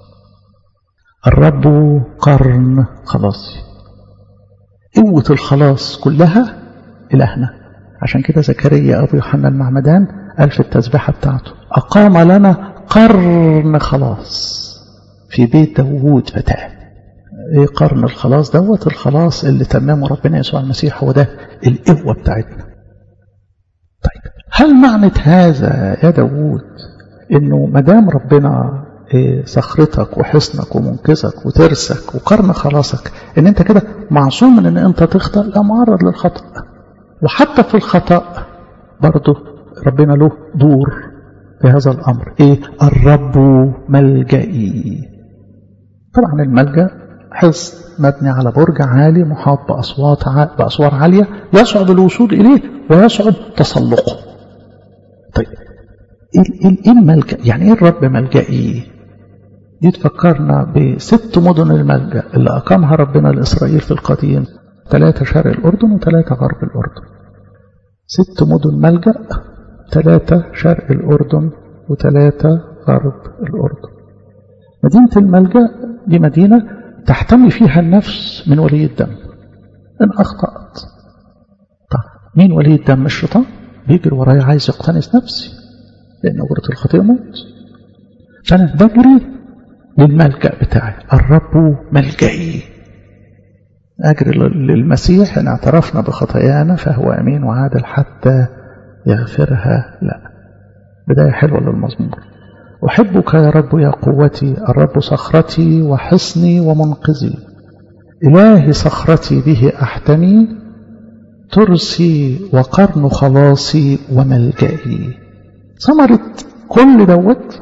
الرب قرن خلاصي. قوة الخلاص كلها إلهنا. عشان كده زكريا أبو يوحنا المعمدان قال في التسبيحة بتاعته أقام لنا قرن خلاص في بيت داوود فتاه. ايه قرن الخلاص دوت؟ الخلاص اللي تمامه ربنا يسوع المسيح، هو ده القوة بتاعتنا. طيب هل معنى هذا يا داوود انه مدام ربنا إيه صخرتك وحصنك ومنقذك وترسك وقرن خلاصك ان انت كده معصوم من ان انت تخطأ؟ لا، معرض للخطأ. وحتى في الخطأ برضه ربنا له دور في هذا الامر. ايه؟ الرب ملجئي. طبعا الملجأ حصن مبني على برج عالي محاط بأصوات ع... بأسوار عالية يصعب الوصول إليه ويصعب تسلقه. طيب إيه الملجأ؟ يعني إيه الرب ملجئي؟ دي تفكرنا بست مدن الملجأ اللي أقامها ربنا لإسرائيل في القديم، ثلاثة شرق الأردن وثلاثة غرب الأردن. ست مدن ملجأ، ثلاثة شرق الأردن وثلاثة غرب الأردن. مدينة الملجأ دي مدينة تحتمي فيها النفس من ولي الدم إن أخطأت. طيب مين ولي الدم؟ الشيطان بيجري ورايا عايز يقتنص نفسي، لأن أجرة الخطيئة موت. فأنا بجري للملجأ بتاعي. الرب ملجئي. أجري للمسيح إن اعترفنا بخطايانا فهو أمين وعادل حتى يغفرها. لا، بداية حلوة للمزمور. أحبك يا رب يا قوتي، الرب صخرتي وحصني ومنقذي، إلهي صخرتي به أحتمي، ترسي وقرن خلاصي وملجئي. ثمرة كل دوت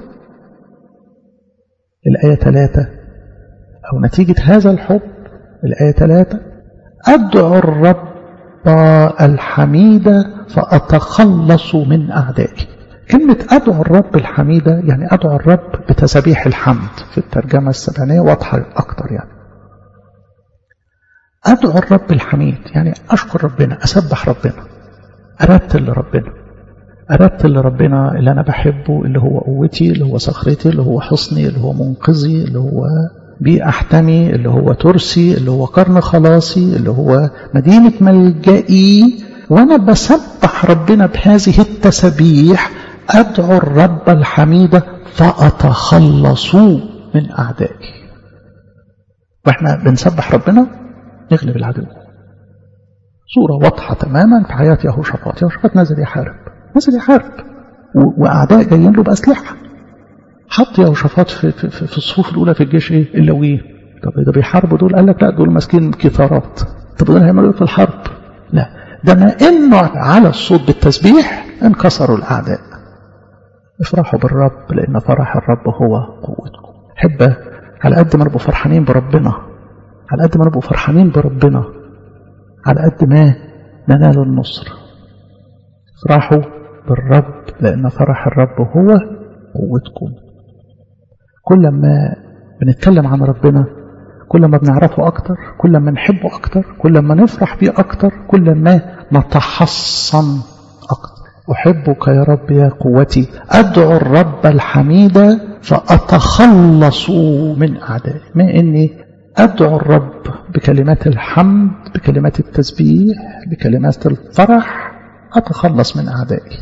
الآية ثلاثة، أو نتيجة هذا الحب الآية ثلاثة: أدعو الرب الحميدة فأتخلص من أعدائي. كلمة أدعو الرب الحميدة يعني أدعو الرب بتسبيح الحمد، في الترجمة السبعينية واضحة أكتر. يعني أدعو الرب الحميد يعني أشكر ربنا، أسبح ربنا، أرتل لربنا، أرتل لربنا اللي أنا بحبه، اللي هو قوتي، اللي هو صخرتي، اللي هو حصني، اللي هو منقذي، اللي هو بي أحتمي، اللي هو ترسي، اللي هو قرن خلاصي، اللي هو مدينة ملجئي. وأنا بسبح ربنا بهذه التسبيح. أدعو الرب الحميدة فأتخلص من أعدائي. وإحنا بنسبح ربنا نغلب العدو. صورة واضحة تماما في حياة يهوشافاط. يهوشافاط نزل يحارب، نزل يحارب وأعداء جايين له بأسلحة. حط يهوشافاط في, في, في الصفوف الأولى في الجيش إيه؟ اللويين. طب إذا بيحاربوا دول، قال لك لا، دول ماسكين كثارات. طب دول هيعملوا في الحرب؟ لا، ده ما إنه على الصوت بالتسبيح انكسروا الأعداء. افرحوا بالرب لأن فرح الرب هو قوتكم. حبة على قد ما نبقوا فرحانين بربنا، على قد ما نبقوا فرحانين بربنا، على قد ما ننال النصر. افرحوا بالرب لأن فرح الرب هو قوتكم. كل ما بنتكلم عن ربنا، كل ما بنعرفه أكتر، كل ما نحبه أكتر، كل ما نفرح بيه أكتر، كل ما نتحصن أكتر. أحبك يا رب يا قوتي، أدعو الرب الحميدة فأتخلص من أعدائي. ما إني أدعو الرب بكلمات الحمد، بكلمات التسبيح، بكلمات الفرح، أتخلص من أعدائي.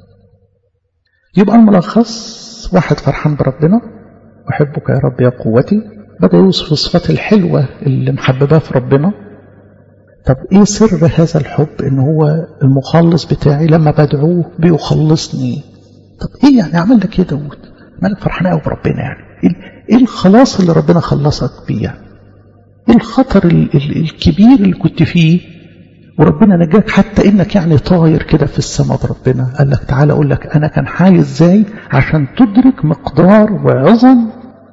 يبقى الملخص: واحد فرحان بربنا، أحبك يا رب يا قوتي، بدأ يوصف الصفات الحلوة اللي محبباه في ربنا. طب إيه سر هذا الحب؟ إن هو المخلص بتاعي، لما بدعوه بيخلصني. طب إيه يعني أعمل لك إيه داود؟ مالك فرحان قوي بربنا؟ يعني إيه الخلاص اللي ربنا خلصك بيه؟ يعني إيه الخطر ال ال الكبير اللي كنت فيه وربنا نجاك حتى إنك يعني طاير كده في السماء بربنا؟ قال لك تعالى أقول لك أنا كان حالي إزاي عشان تدرك مقدار وعظم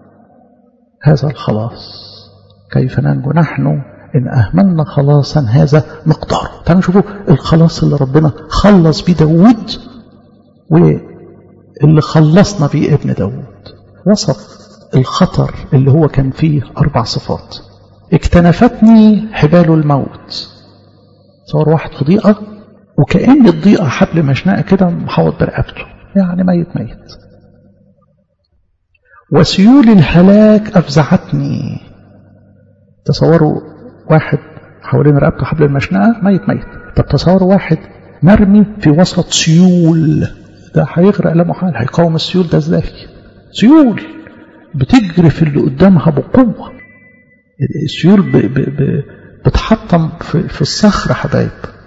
هذا الخلاص. كيف ننجو نحن إن أهملنا خلاصا هذا مقداره. تعالوا نشوفوا الخلاص اللي ربنا خلص بيه داود واللي خلصنا بيه ابن داود. وصف الخطر اللي هو كان فيه أربع صفات: اكتنفتني حبال الموت. صار واحد في ضيقة وكأن الضيقة حبل مشنقة كده محوط برقبته، يعني ميت ميت. وسيول الهلاك أفزعتني. تصوروا واحد حوالين رقبته حبل المشنقة ميت ميت. طب تصوروا واحد مرمي في وسط سيول، ده هيغرق لا محال. هيقاوم السيول ده ازاي؟ سيول بتجري في اللي قدامها بقوة. السيول ب ب ب بتحطم في, في الصخرة حبايب.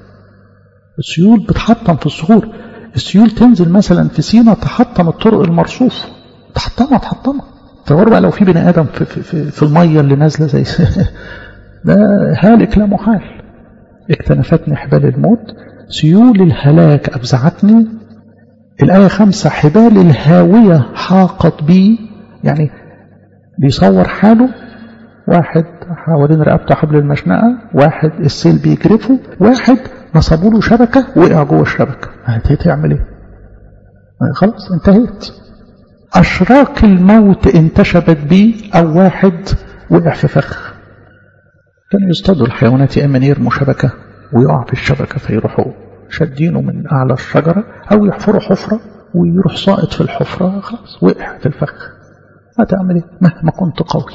السيول بتحطم في الصخور. السيول تنزل مثلا في سينا تحطم الطرق المرصوفة، تحطمها تحطمها. تصوروا بقى لو في بني آدم في, في, في, في المية اللي نازلة زي ده هالك لا محال. اكتنفتني حبال الموت، سيول الهلاك أفزعتني. الآية خمسة حبال الهاوية حاقت بي، يعني بيصور حاله واحد حوالين رقبته حبل المشنقة، واحد السيل بيجرفه، واحد نصبوا له شبكة وقع جوه الشبكة. هتعمل ايه؟ خلاص انتهيت. أشراك الموت انتشبت بي، أو واحد وقع في فخ. كانوا يصطادوا الحيوانات يا إما يرموا شبكة ويقع في الشبكة فيروحوا شدينه من أعلى الشجرة، أو يحفروا حفرة ويروح ساقط في الحفرة، خلاص وقع في الفخ. هتعمل ايه؟ مهما كنت قوي.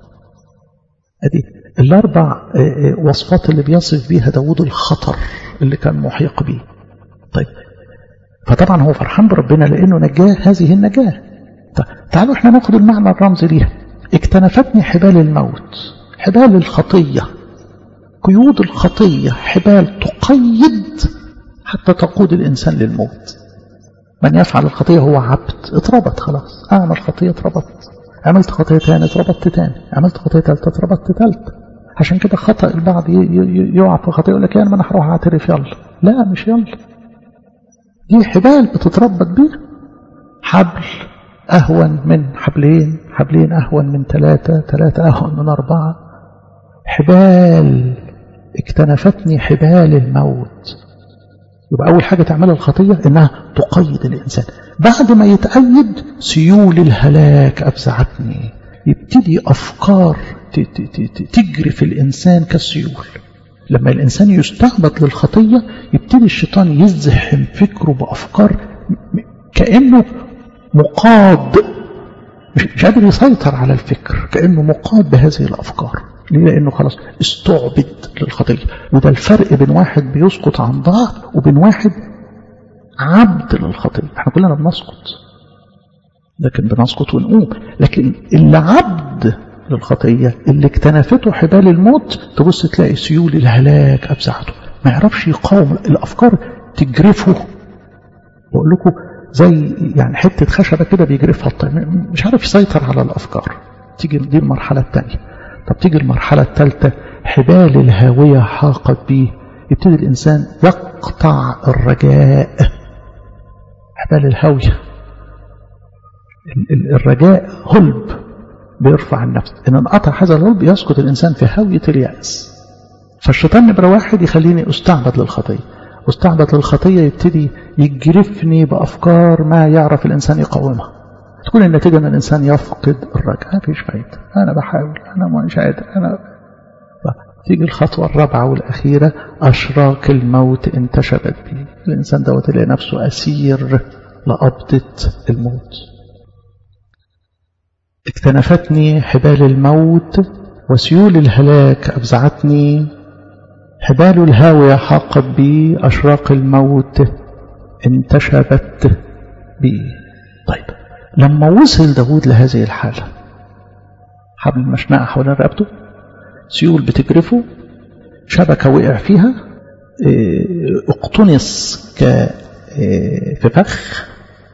ادي الاربع وصفات اللي بيصف بيها داود الخطر اللي كان محيق بيه. طيب فطبعا هو فرحان بربنا لانه نجاه هذه النجاه. طيب تعالوا احنا ناخد المعنى الرمزي ليها. اكتنفتني حبال الموت، حبال الخطيه، قيود الخطيه، حبال تقيد حتى تقود الانسان للموت. من يفعل الخطيه هو عبد، اتربط خلاص. اعمل خطيه اتربطت، عملت خطيه ثانيه اتربطت ثاني، عملت خطيه ثالثه اتربطت ثالثه. عشان كده خطأ البعض يقع في خطيه يقول لك يعني ما انا هروح اعترف يلا. لا مش يلا، دي حبال بتتربط بيها. حبل اهون من حبلين، حبلين اهون من ثلاثه، ثلاثه اهون من اربعه. حبال اكتنفتني حبال الموت. يبقى أول حاجة تعملها الخطية إنها تقيد الإنسان. بعد ما يتأيد سيول الهلاك أفزعتني، يبتدي أفكار تجري في الإنسان كالسيول. لما الإنسان يستعبد للخطية يبتدي الشيطان يزحم فكره بأفكار كأنه مقاد، مش قادر يسيطر على الفكر، كأنه مقاد بهذه الأفكار. ليه؟ لأنه خلاص استعبد للخطية. وده الفرق بين واحد بيسقط عن ضعف وبين واحد عبد للخطية. احنا كلنا بنسقط، لكن بنسقط ونقوم. لكن اللي عبد للخطية اللي اكتنفته حبال الموت، تبص تلاقي سيول الهلاك أفزعته. ما يعرفش يقاوم الأفكار، تجرفه. بقول لكم زي يعني حتة خشبة كده بيجرفها الطير، مش عارف يسيطر على الأفكار. تيجي دي المرحلة الثانية. طب تيجي المرحلة الثالثة، حبال الهاوية حاقت بيه. يبتدي الإنسان يقطع الرجاء. حبال الهاوية، الرجاء هلب بيرفع النفس. إن انقطع هذا الهلب يسقط الإنسان في هاوية اليأس. فالشيطان نمرة واحد يخليني أستعبد للخطية. أستعبد للخطية يبتدي يجرفني بأفكار ما يعرف الإنسان يقاومها. تكون النتيجة أن الإنسان يفقد الرجاء. ما فيش فايدة، أنا بحاول، أنا مش قادر، أنا. تيجي الخطوة الرابعة والأخيرة، أشراك الموت انتشبت بي. الإنسان دوت يلاقي نفسه أسير لقبضة الموت. اكتنفتني حبال الموت وسيول الهلاك أفزعتني. حبال الهاوية حاقت بي، أشراك الموت انتشبت بي. طيب لما وصل داود لهذه الحالة، حبل المشنقة حول رقبته، سيول بتجرفه، شبكة وقع فيها، اقتنص في فخ،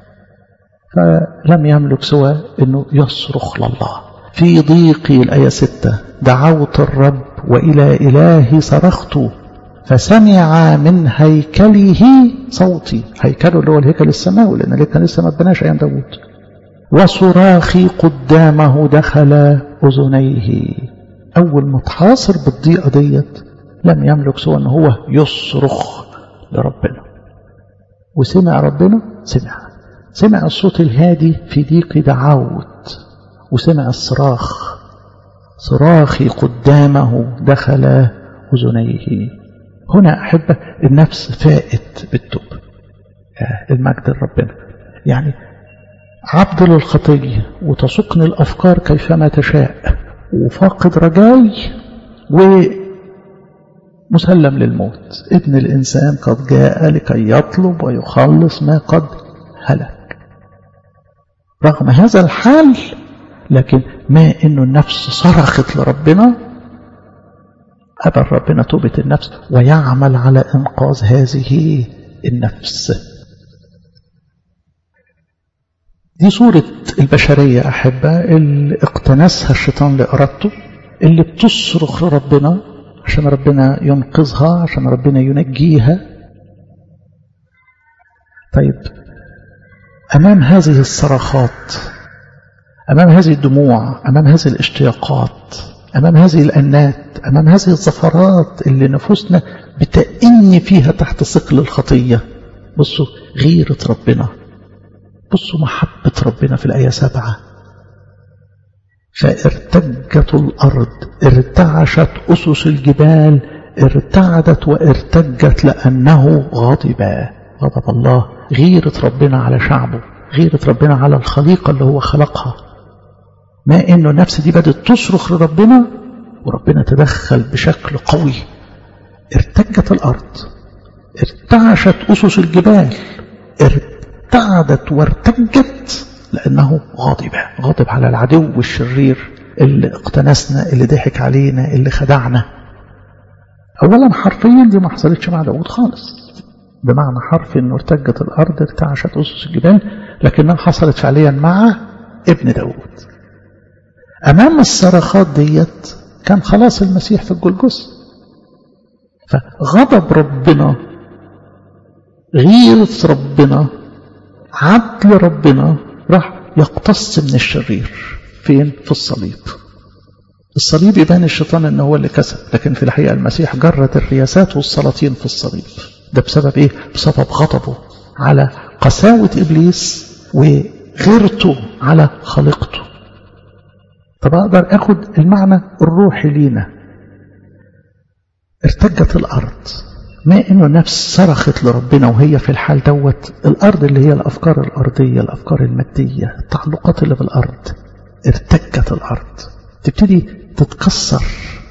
فلم يملك سوى أنه يصرخ لله. في ضيقي الآية ستة دعوت الرب وإلى إلهي صرخت فسمع من هيكله صوتي. هيكله اللي هو الهيكل السماوي، لأن الهيكل لسه ما اتبناش أيام داود. وصراخي قدامه دخل أذنيه. أول ما تحاصر بالضيقة ديت لم يملك سوى أنه هو يصرخ لربنا. وسمع ربنا، سمع سمع الصوت الهادي في ضيقي دعوت، وسمع الصراخ، صراخي قدامه دخل أذنيه. هنا أحبة النفس فائت بالتوب. المجد لربنا. يعني عبد للخطية وتسوقني الأفكار كيفما تشاء وفاقد رجاي ومسلم للموت. ابن الإنسان قد جاء لكي يطلب ويخلص ما قد هلك. رغم هذا الحال لكن ما إنه النفس صرخت لربنا قبل ربنا توبة النفس ويعمل على إنقاذ هذه النفس. دي صورة البشرية أحبة اللي اقتنسها الشيطان لإرادته، اللي بتصرخ لربنا عشان ربنا ينقذها، عشان ربنا ينجيها. طيب أمام هذه الصراخات، أمام هذه الدموع، أمام هذه الاشتياقات، أمام هذه الأنات، أمام هذه الزفرات اللي نفوسنا بتأني فيها تحت ثقل الخطية، بصوا غيرة ربنا، بصوا محبة ربنا في الآية سبعة. فارتجت الأرض، ارتعشت أسس الجبال، ارتعدت وارتجت لأنه غضب. غضب الله، غيرة ربنا على شعبه، غيرة ربنا على الخليقة اللي هو خلقها. ما إنه النفس دي بدأت تصرخ لربنا وربنا تدخل بشكل قوي. ارتجت الأرض، ارتعشت أسس الجبال، ارتعدت وارتجت لأنه غاضب. غاضب على العدو الشرير اللي اقتنسنا، اللي ضحك علينا، اللي خدعنا. أولا حرفيا دي ما حصلتش مع داود خالص، بمعنى حرفي انه ارتجت الأرض، ارتعشت أسس الجبال، لكنها حصلت فعليا مع ابن داود. أمام الصراخات ديت كان خلاص المسيح في الجلجثة. فغضب ربنا، غيرة ربنا، عدل ربنا راح يقتص من الشرير. فين؟ في الصليب. الصليب يبان الشيطان انه هو اللي كسب، لكن في الحقيقة المسيح جرد الرياسات والسلاطين في الصليب. ده بسبب ايه؟ بسبب غضبه على قساوة إبليس وغيرته على خليقته. طب أقدر أخد المعنى الروحي لينا. ارتجت الأرض، ما إنه نفس صرخت لربنا وهي في الحال دوت. الأرض اللي هي الأفكار الأرضية، الأفكار المادية، التعلقات اللي بالأرض. ارتجت الأرض، تبتدي تتكسر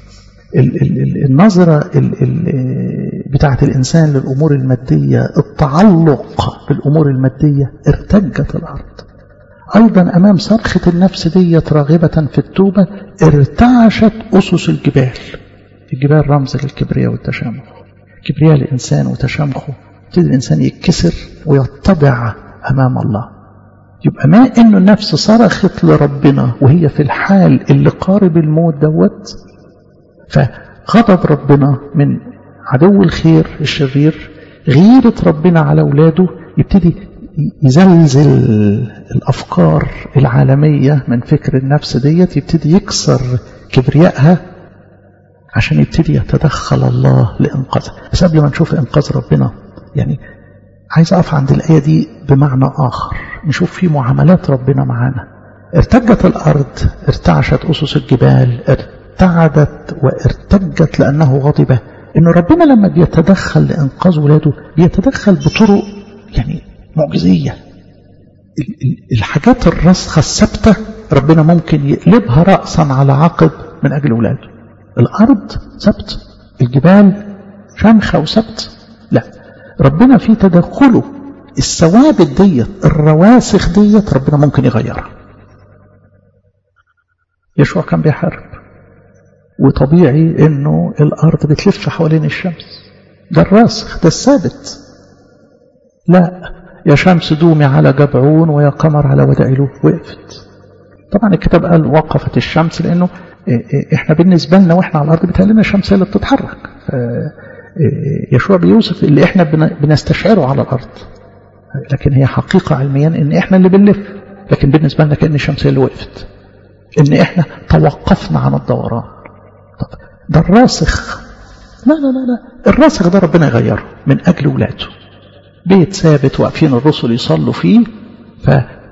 النظرة بتاعة الإنسان للأمور المادية، التعلق بالأمور المادية. ارتجت الأرض. أيضا أمام صرخة النفس ديت راغبة في التوبة، ارتعشت أسس الجبال. الجبال رمز للكبرياء والتشامخ، كبرياء الإنسان وتشامخه. يبتدي الإنسان يتكسر ويتضع أمام الله. يبقى ما إنه النفس صرخت لربنا وهي في الحال اللي قارب الموت دوت، فغضب ربنا من عدو الخير الشرير، غيرة ربنا على أولاده، يبتدي يزلزل الأفكار العالمية من فكر النفس ديت، يبتدي يكسر كبريائها عشان يبتدي يتدخل الله لإنقاذها. بس قبل ما نشوف إنقاذ ربنا، يعني عايز أقف عند الآية دي بمعنى آخر، نشوف في معاملات ربنا معانا. ارتجت الأرض، ارتعشت أسس الجبال، ارتعدت وارتجت لأنه غضب. إنه ربنا لما بيتدخل لإنقاذ ولاده بيتدخل بطرق يعني معجزية. الحاجات الراسخة الثابتة ربنا ممكن يقلبها رأسا على عقب من أجل ولاده. الأرض ثابت، الجبال شامخة وثابت. لا، ربنا في تدخله الثوابت ديت، الرواسخ ديت، ربنا ممكن يغيرها. يشوع كان بيحارب، وطبيعي انه الارض بتلف حوالين الشمس، ده الراسخ، ده الثابت. لا، يا شمس دومي على جبعون ويا قمر على ودائله. وقفت. طبعا الكتاب قال وقفت الشمس، لانه احنا بالنسبه لنا واحنا على الارض بتهيأ لنا الشمس هي اللي بتتحرك. يشوع بيوصف اللي احنا بنستشعره على الارض، لكن هي حقيقه علميا ان احنا اللي بنلف، لكن بالنسبه لنا كأن الشمس هي اللي وقفت، ان احنا توقفنا عن الدوران. طب ده الراسخ. لا لا لا لا، الراسخ ده ربنا يغيره من اجل ولاده. بيت ثابت واقفين الرسل يصلوا فيه، ف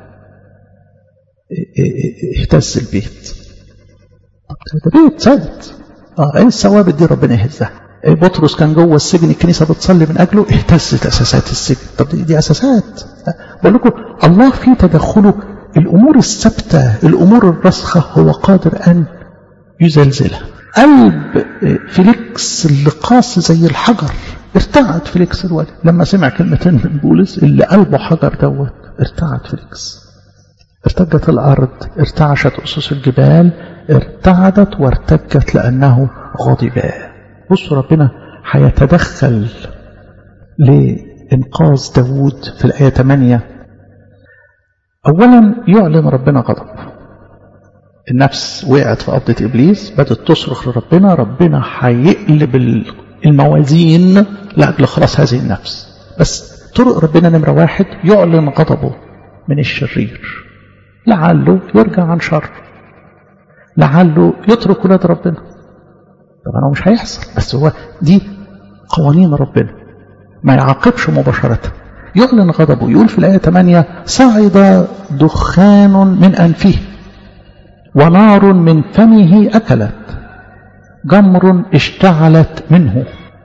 اهتز البيت. ده بيت ثابت. اه ايه الثوابت دي ربنا يهزها. إيه بطرس كان جوه السجن، الكنيسه بتصلي من اجله، اهتزت اساسات السجن. طب دي, دي اساسات. بقول لكم الله في تدخله الأمور الثابتة الأمور الراسخة هو قادر أن يزلزلها. قلب فيليكس اللي قاسي زي الحجر ارتعد فيليكس الولي لما سمع كلمتين من بولس اللي قلبه حجر دوت. ارتعد فيليكس، ارتجت الأرض، ارتعشت أسس الجبال، ارتعدت وارتجت لأنه غضب. بصوا ربنا هيتدخل لإنقاذ داود في الآية ثمانية. أولا يعلن ربنا غضب، النفس وقعت في قبضة إبليس، بدأت تصرخ لربنا، ربنا هيقلب الموازين لأجل خلاص هذه النفس. بس طرق ربنا نمرة واحد يعلن غضبه من الشرير، لعله يرجع عن شر، لعله يترك ولاد ربنا. طبعا هو مش هيحصل، بس هو دي قوانين ربنا، ما يعاقبش مباشرة. يعلن غضبه، يقول في الآية ثمانية صعد دخان من أنفه ونار من فمه أكلت، جمر اشتعلت منه.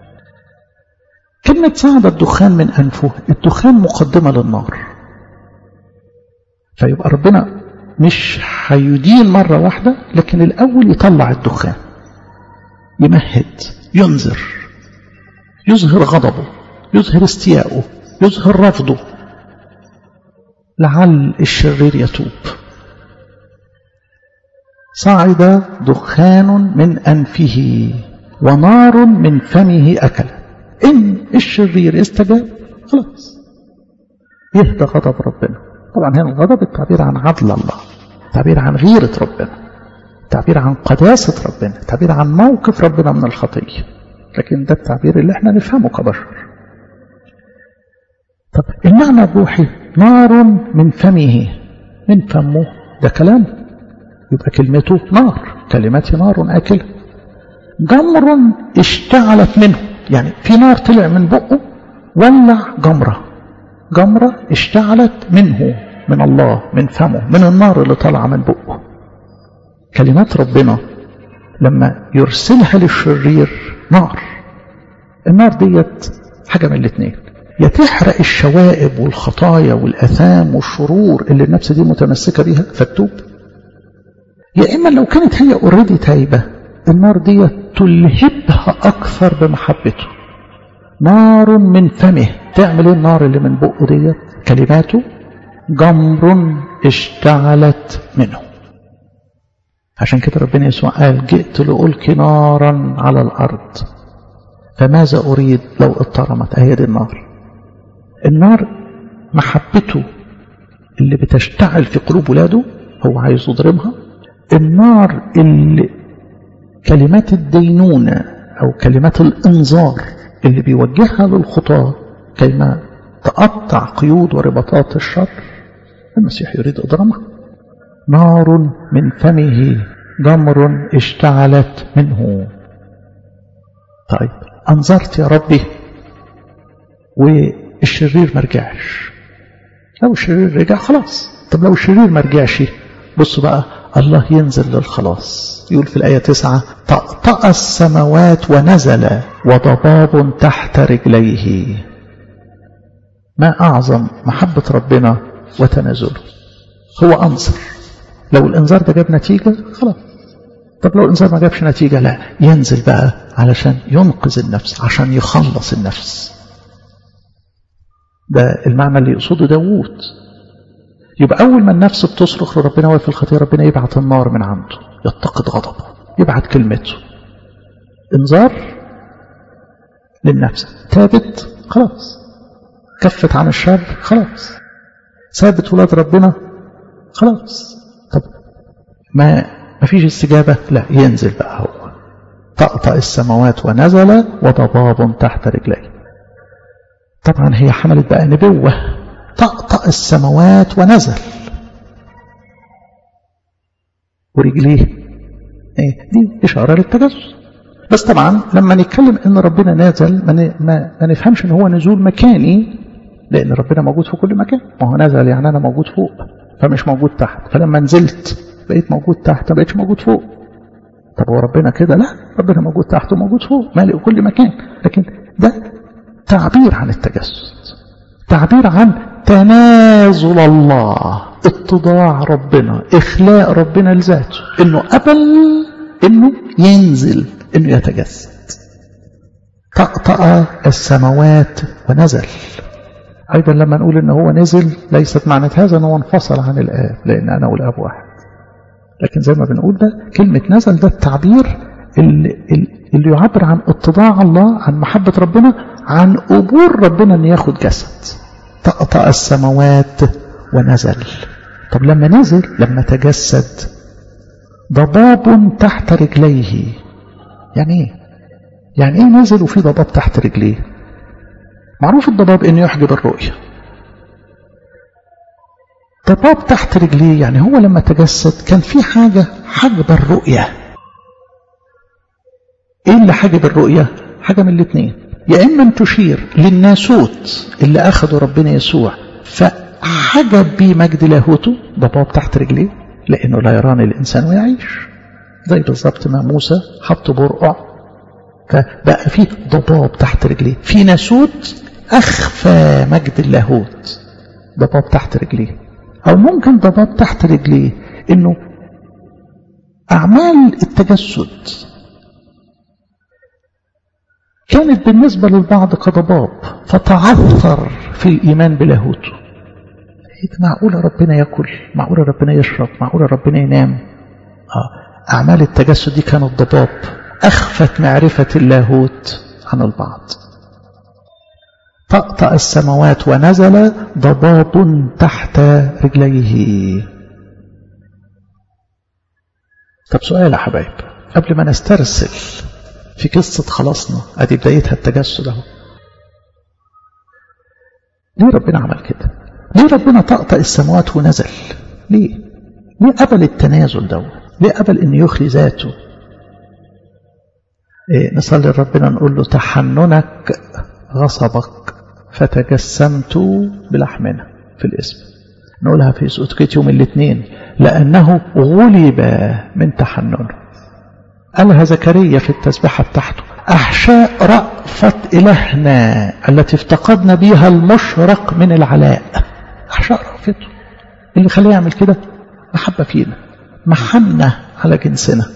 كلمة صعد الدخان من أنفه، الدخان مقدمة للنار، فيبقى ربنا مش هيدين مرة واحدة، لكن الأول يطلع الدخان، يمهد، ينذر، يظهر غضبه، يظهر استياءه، يظهر رفضه، لعل الشرير يتوب. صعد دخان من أنفه ونار من فمه أكل. إن الشرير استجاب خلاص يهدى غضب ربنا. طبعا هنا الغضب التعبير عن عدل الله، تعبير عن غيرة ربنا، تعبير عن قداسة ربنا، تعبير عن موقف ربنا من الخطية، لكن ده التعبير اللي احنا نفهمه كبشر. طب المعنى الروحي نار من فمه، من فمه ده كلام، يبقى كلمته نار، كلمتي نار آكل. جمر اشتعلت منه، يعني في نار طلع من بقه ولع جمرة، جمرة اشتعلت منه، من الله، من فمه، من النار اللي طلع من بقه. كلمات ربنا لما يرسلها للشرير نار، النار ديت حاجة من الاثنين، يا تحرق الشوائب والخطايا والأثام والشرور اللي النفس دي متمسكة بيها فتوب، يا إما لو كانت هي اوريدي تايبة النار دي تلهبها أكثر بمحبته. نار من فمه، تعمل ايه النار اللي من بقه دي؟ كلماته جمر اشتعلت منه. عشان كده ربنا يسوع قال جئت لألقي نارا على الأرض فماذا أريد لو اضطرمت. هي دي النار. النار محبته اللي بتشتعل في قلوب ولاده هو عايز يضربها. النار اللي كلمات الدينونة أو كلمات الإنذار اللي بيوجهها للخطاة كيما تقطع قيود ورباطات الشر، المسيح يريد إضرامها. نار من فمه جمر اشتعلت منه. طيب أنظرت يا ربي والشرير ما رجعش. لو الشرير رجع خلاص. طب لو الشرير ما رجعش، بص بقى الله ينزل للخلاص. يقول في الآية تسعة طأطأ السماوات ونزل وضباب تحت رجليه. ما أعظم محبة ربنا وتنازله. هو أنظر، لو الإنذار ده جاب نتيجة خلاص. طب لو الإنذار ما جابش نتيجة، لا ينزل بقى علشان ينقذ النفس، عشان يخلص النفس. ده المعنى اللي يقصده داوود. يبقى أول ما النفس بتصرخ لربنا وهي في الخطيئة، ربنا يبعت النار من عنده، يتقد غضبه، يبعت كلمته، انذار للنفس. تابت خلاص، كفت عن الشر خلاص، سابت ولاد ربنا خلاص. طب ما ما فيش استجابة، لا ينزل بقى هو. طأطأ السماوات ونزل وضباب تحت رجليه. طبعا هي حملت بقى نبوة. طأطأ السماوات ونزل ورجليه، ايه دي إشارة للتجسد. بس طبعا لما نتكلم ان ربنا نازل ما, ما, ما نفهمش ان هو نزول مكاني، لان ربنا موجود في كل مكان. ما هو نزل يعني انا موجود فوق فمش موجود تحت، فلما نزلت بقيت موجود تحت ما بقيتش موجود فوق. طب هو ربنا كده؟ لا، ربنا موجود تحت وموجود فوق، مالئ كل مكان. لكن ده تعبير عن التجسد، تعبير عن تنازل الله، اتضاع ربنا، إخلاء ربنا لذاته، إنه قبل إنه ينزل، إنه يتجسد. طأطأ السماوات ونزل. أيضا لما نقول إنه هو نزل ليست معنى هذا أنه انفصل عن الآب، لأن أنا والآب واحد. لكن زي ما بنقول ده كلمة نزل ده التعبير اللي, اللي يعبر عن اتضاع الله، عن محبة ربنا، عن قبول ربنا أن ياخد جسد. طأطأ السماوات ونزل. طب لما نزل، لما تجسد، ضباب تحت رجليه. يعني ايه؟ يعني ايه نزل وفي ضباب تحت رجليه؟ معروف الضباب انه يحجب الرؤية. ضباب تحت رجليه يعني هو لما تجسد كان في حاجة حجب الرؤية. ايه اللي حجب الرؤية؟ حاجة من الاثنين، يا اما ان تشير للناسوت اللي اخذوا ربنا يسوع فحجب بيه مجد لاهوته، ضباب تحت رجليه، لانه لا يراني الانسان ويعيش. زي بالظبط ما موسى حط برقع فبقى فيه ضباب تحت رجليه. في ناسوت اخفى مجد اللاهوت، ضباب تحت رجليه. او ممكن ضباب تحت رجليه انه اعمال التجسد كانت بالنسبة للبعض كضباب فتعثر في الإيمان بلاهوته. معقولة ربنا يأكل، معقولة ربنا يشرب، معقولة ربنا ينام. آه. أعمال التجسد دي كانت ضباب أخفت معرفة اللاهوت عن البعض. طأطأ السماوات ونزل ضباب تحت رجليه. طب سؤال يا حبايب قبل ما نسترسل في قصة خلاصنا، ادي بدايتها التجسد اهو. ليه ربنا عمل كده؟ ليه ربنا طأطأ السماوات ونزل؟ ليه؟ ليه قبل التنازل ده؟ ليه قبل ان يخلي ذاته؟ إيه نصلي لربنا نقول له تحننك غصبك فتجسمت بلحمنا في الاسم. نقولها في سؤتكت يوم الاثنين لأنه غلب من تحننه. قالها زكريا في التسبيحة بتاعته أحشاء رأفة إلهنا التي افتقدنا بها المشرق من العلاء. أحشاء رأفته اللي خليه يعمل كده محبة فينا، محنة على جنسنا.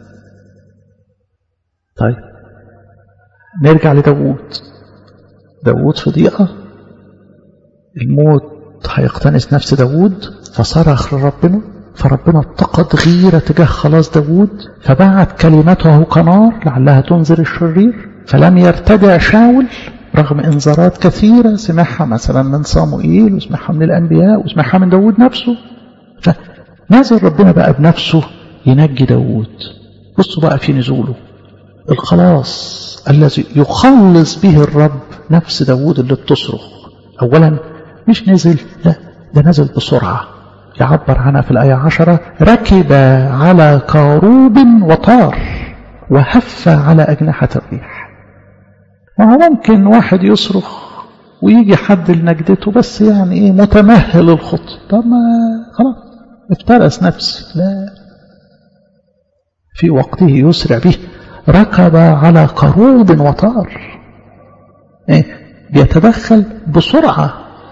طيب نرجع لداود. داود في ضيقة، الموت هيقتنس نفس داود، فصرخ لربنا، فربنا اتقد غيرة تجاه خلاص داود، فبعت كلمته كنار لعلها تنذر الشرير، فلم يرتدع شاول رغم انذارات كثيرة سمعها مثلا من صاموئيل وسمعها من الأنبياء وسمعها من داود نفسه. فنازل ربنا بقى بنفسه ينجي داود. بصوا بقى في نزوله الخلاص الذي يخلص به الرب نفس داود اللي بتصرخ. أولا مش نزل، لا ده نزل بسرعة، يعبر عنها في الآية عشرة ركب على كاروب وطار وهف على أجنحة الريح. وهو ممكن واحد يصرخ ويجي حد لنجدته بس يعني ايه متمهل الخط، طب ما خلاص افترس نفسه، لا في وقته يسرع به. ركب على كاروب وطار، ايه بيتدخل بسرعة.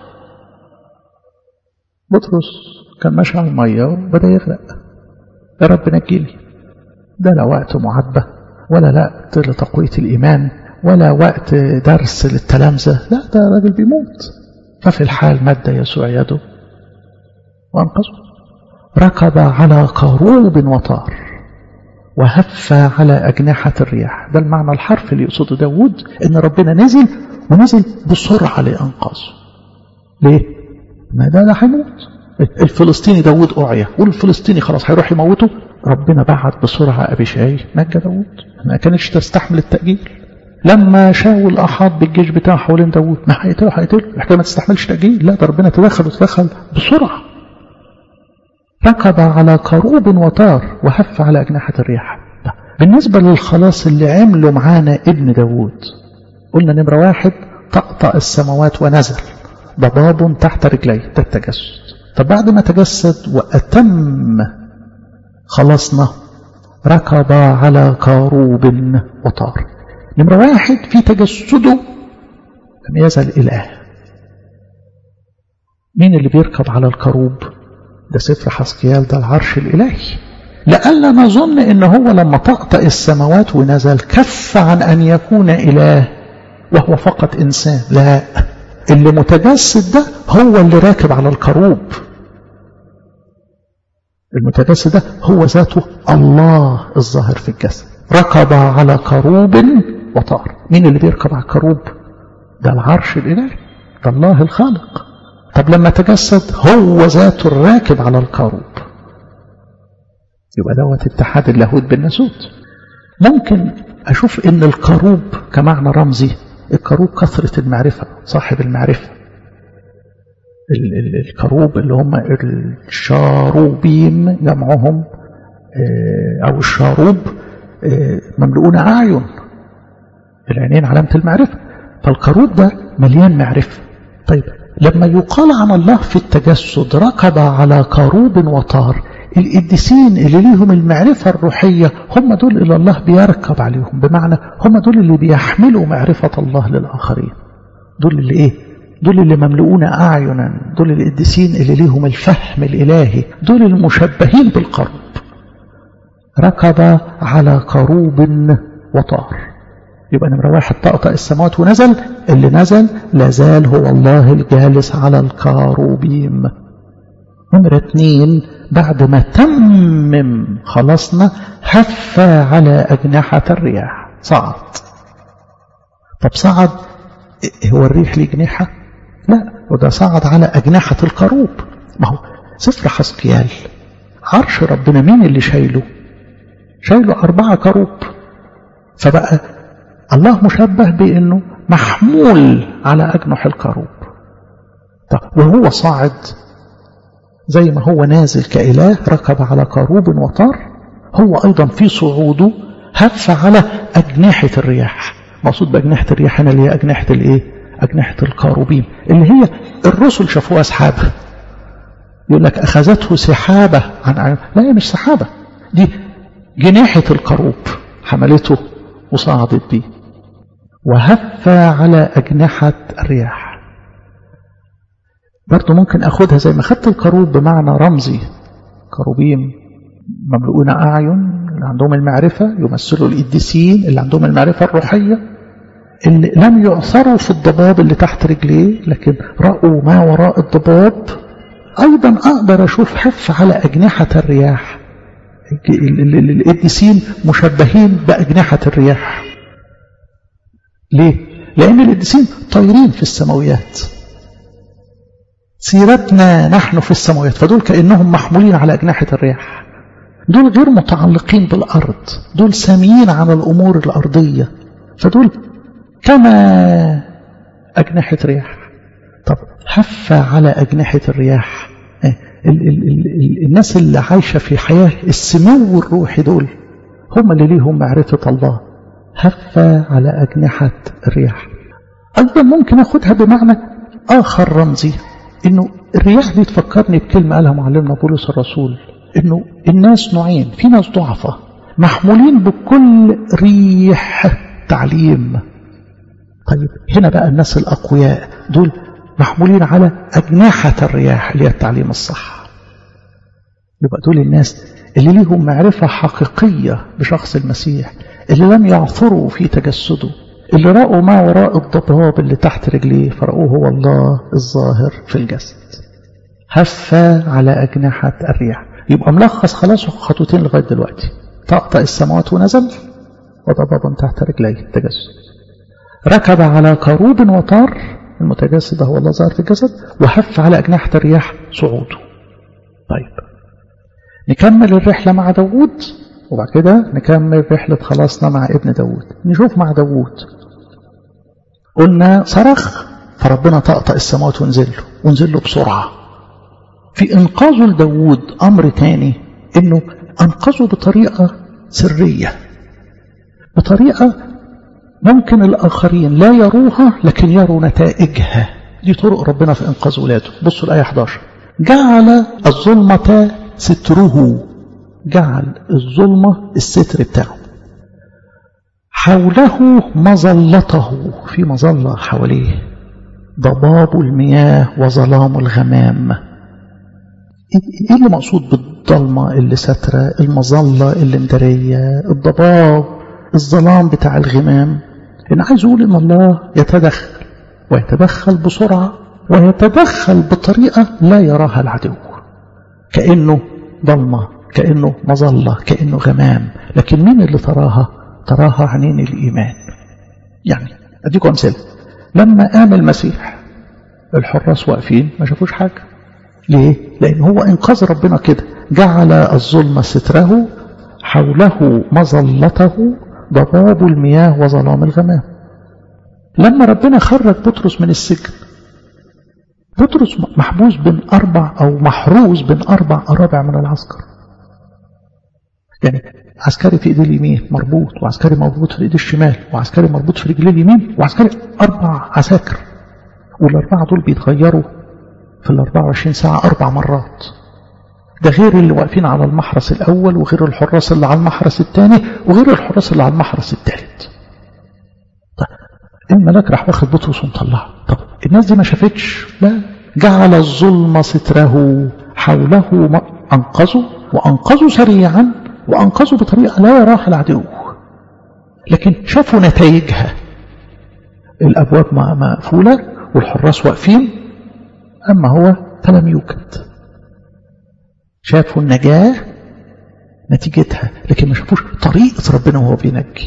بطرس كان ماشي على المية وبدأ يغرق، يا رب نجيني. ده لا وقت معاتبة ولا لا وقت لتقوية الإيمان ولا وقت درس للتلامذة، لا ده راجل بيموت. ففي الحال مد يسوع يده وانقذه. ركب على كاروب وطار وهف على أجنحة الرياح. ده المعنى الحرفي اللي يقصده داود، إن ربنا نزل ونزل بسرعة لإنقاذه. ليه؟ ما ده ده هيموت. الفلسطيني داود أعيا والفلسطيني خلاص هيروح يموته، ربنا بعت بسرعة أبيشاي نجى داود. ما كانتش تستحمل التأجيل. لما شاول أحاط بالجيش بتاعه حوالين داود، ما هيقتله هيقتله، الحكاية ما تستحملش تأجيل، لا ده ربنا تدخل وتدخل بسرعة. ركب على كاروب وطار وهف على أجنحة الرياح. بالنسبة للخلاص اللي عمله معانا ابن داود، قلنا نمرة واحد طأطأ السماوات ونزل ضباب تحت رجليه، ده التجسد. طب بعد ما تجسد وأتم خلصنا ركب على كاروب وطار. نمرة واحد في تجسده لم يزل إله، مين اللي بيركب على الكروب؟ ده سفر حسقيال، ده العرش الإلهي. لألا نظن إن هو لما طأطأ السماوات ونزل كف عن أن يكون إله وهو فقط إنسان. لا، اللي متجسد ده هو اللي راكب على الكروب. المتجسد ده هو ذاته الله الظاهر في الجسد، ركب على كروب وطار. مين اللي بيركب على الكروب؟ ده العرش الإلهي، ده الله الخالق. طب لما تجسد هو ذاته الراكب على الكروب، يبقى دوت اتحاد اللاهوت بالناسوت. ممكن أشوف إن الكروب كمعنى رمزي، الكروب كثرة المعرفة، صاحب المعرفة. الكروب اللي هم الشاروبيم جمعهم، أو الشاروب، مملؤون أعين، العينين علامة المعرفة. فالكروب ده مليان معرفة. طيب لما يقال عن الله في التجسد ركب على كروب وطار، القديسين اللي ليهم المعرفة الروحية هم دول اللي الله بيركب عليهم، بمعنى هم دول اللي بيحملوا معرفة الله للآخرين. دول اللي إيه؟ دول اللي مملؤون أعينا، دول القديسين اللي ليهم الفهم الإلهي، دول المشبهين بالكروب. ركب على كروب وطار. يبقى نمرة واحد طأطأ السماوات ونزل، اللي نزل لازال هو الله الجالس على الكروبيم. نمرة اتنين بعد ما تمم خلصنا هف على أجنحة الرياح، صعد. طب صعد هو الريح ليه جناحة؟ لا، وده صعد على أجنحة الكروب. ما هو سفر حسقيال عرش ربنا مين اللي شايله؟ شايله أربعة كروب. فبقى الله مشبه بأنه محمول على أجنح الكروب. طب وهو صاعد زي ما هو نازل كإله ركب على كروب وطار، هو أيضا في صعوده هف على أجنحة الرياح. مقصود بأجنحة الرياح هنا اللي هي أجنحة الإيه؟ أجنحة الكروبيم، اللي هي الرسل شافوها سحابة. يقول لك أخذته سحابة عن عين. لا، هي مش سحابة، دي جناحة الكروب حملته وصعدت بيه. وهف على أجنحة الرياح. برضو ممكن أخذها زي ما خدت الكروب بمعنى رمزي، كروبيم مملؤون أعين اللي عندهم المعرفة، يمثلوا القديسين اللي عندهم المعرفة الروحية، اللي لم يعثروا في الضباب اللي تحت رجليه لكن رأوا ما وراء الضباب. أيضا أقدر أشوف حف على أجنحة الرياح، القديسين مشبهين بأجنحة الرياح. ليه؟ لأن القديسين طايرين في السماويات، سيرتنا نحن في السماوات، فدول كأنهم محمولين على أجنحة الرياح. دول غير متعلقين بالأرض، دول ساميين عن الأمور الأرضية، فدول كما أجنحة رياح. طب هف على أجنحة الرياح، ال ال ال الناس اللي عايشة في حياة السمو الروحي دول هم اللي ليهم معرفة الله. هف على أجنحة الرياح. أيضا ممكن أخذها بمعنى آخر رمزي، إنه الرياح دي تفكرني بكلمة قالها معلمنا بولس الرسول، إنه الناس نوعين، في ناس ضعفة محمولين بكل ريح تعليم. طيب هنا بقى الناس الأقوياء دول محمولين على أجنحة الرياح اللي هي التعليم الصح. يبقى دول الناس اللي ليهم معرفة حقيقية بشخص المسيح، اللي لم يعثروا في تجسده، اللي رأوا ما وراء الضباب اللي تحت رجليه فرأوه هو الله الظاهر في الجسد. هف على أجنحة الرياح. يبقى ملخص خلاص خطوتين لغاية دلوقتي: طأطأ السماوات ونزل، وضباب تحت رجليه التجسد. ركب على كروب وطار، المتجسد هو الله ظاهر في الجسد. وهف على أجنحة الرياح، صعوده. طيب نكمل الرحلة مع داود، وبعد كده نكمل رحلة خلاصنا مع ابن داود. نشوف مع داود، قلنا صرخ فربنا طأطأ السماوات ونزل له ونزل له بسرعة. في إنقاذه لداود أمر تاني، إنه أنقذه بطريقة سرية، بطريقة ممكن الآخرين لا يروها لكن يروا نتائجها. دي طرق ربنا في إنقاذ ولاده. بصوا الآية إحدى عشر: جعل الظلمة ستره، جعل الظلمة الستر بتاعه، حوله مظلته، في مظلة حواليه. ضباب المياه وظلام الغمام. ايه اللي مقصود بالضلمة اللي سترة، المظلة اللي مدرية، الضباب، الظلام بتاع الغمام؟ إن عايز أقول إن الله يتدخل، ويتدخل بسرعة، ويتدخل بطريقة لا يراها العدو، كأنه ضلمة، كأنه مظلة، كأنه غمام، لكن مين اللي تراها؟ تراها عينين الإيمان. يعني أديكم أمثلة. لما قام المسيح الحراس واقفين ما شافوش حاجة. ليه؟ لأن هو إنقاذ ربنا كده، جعل الظلم ستره، حوله مظلته، ضباب المياه وظلام الغمام. لما ربنا خرج بطرس من السجن، بطرس محبوس بين أربع أو محروس بين أربع أرابع من العسكر. يعني عسكري في إيديه اليمين مربوط، وعسكري مربوط في إيديه الشمال، وعسكري مربوط في رجليه اليمين، وعسكري أربع عساكر، والأربعة دول بيتغيروا في الأربعة وعشرين ساعة أربع مرات. ده غير اللي واقفين على المحرس الأول، وغير الحراس اللي على المحرس الثاني، وغير الحراس اللي على المحرس الثالث. طيب الملاك راح واخد بطرس ومطلعه. طب الناس دي ما شافتش؟ لا، جعل الظلم ستره، حوله أنقذوا، وأنقذوا سريعا، وأنقذوا بطريقة لا يراها العدو، لكن شافوا نتائجها. الأبواب مقفولة والحراس واقفين، أما هو فلم يوجد. شافوا النجاة نتيجتها، لكن ما شافوش طريقة ربنا وهو بينجي.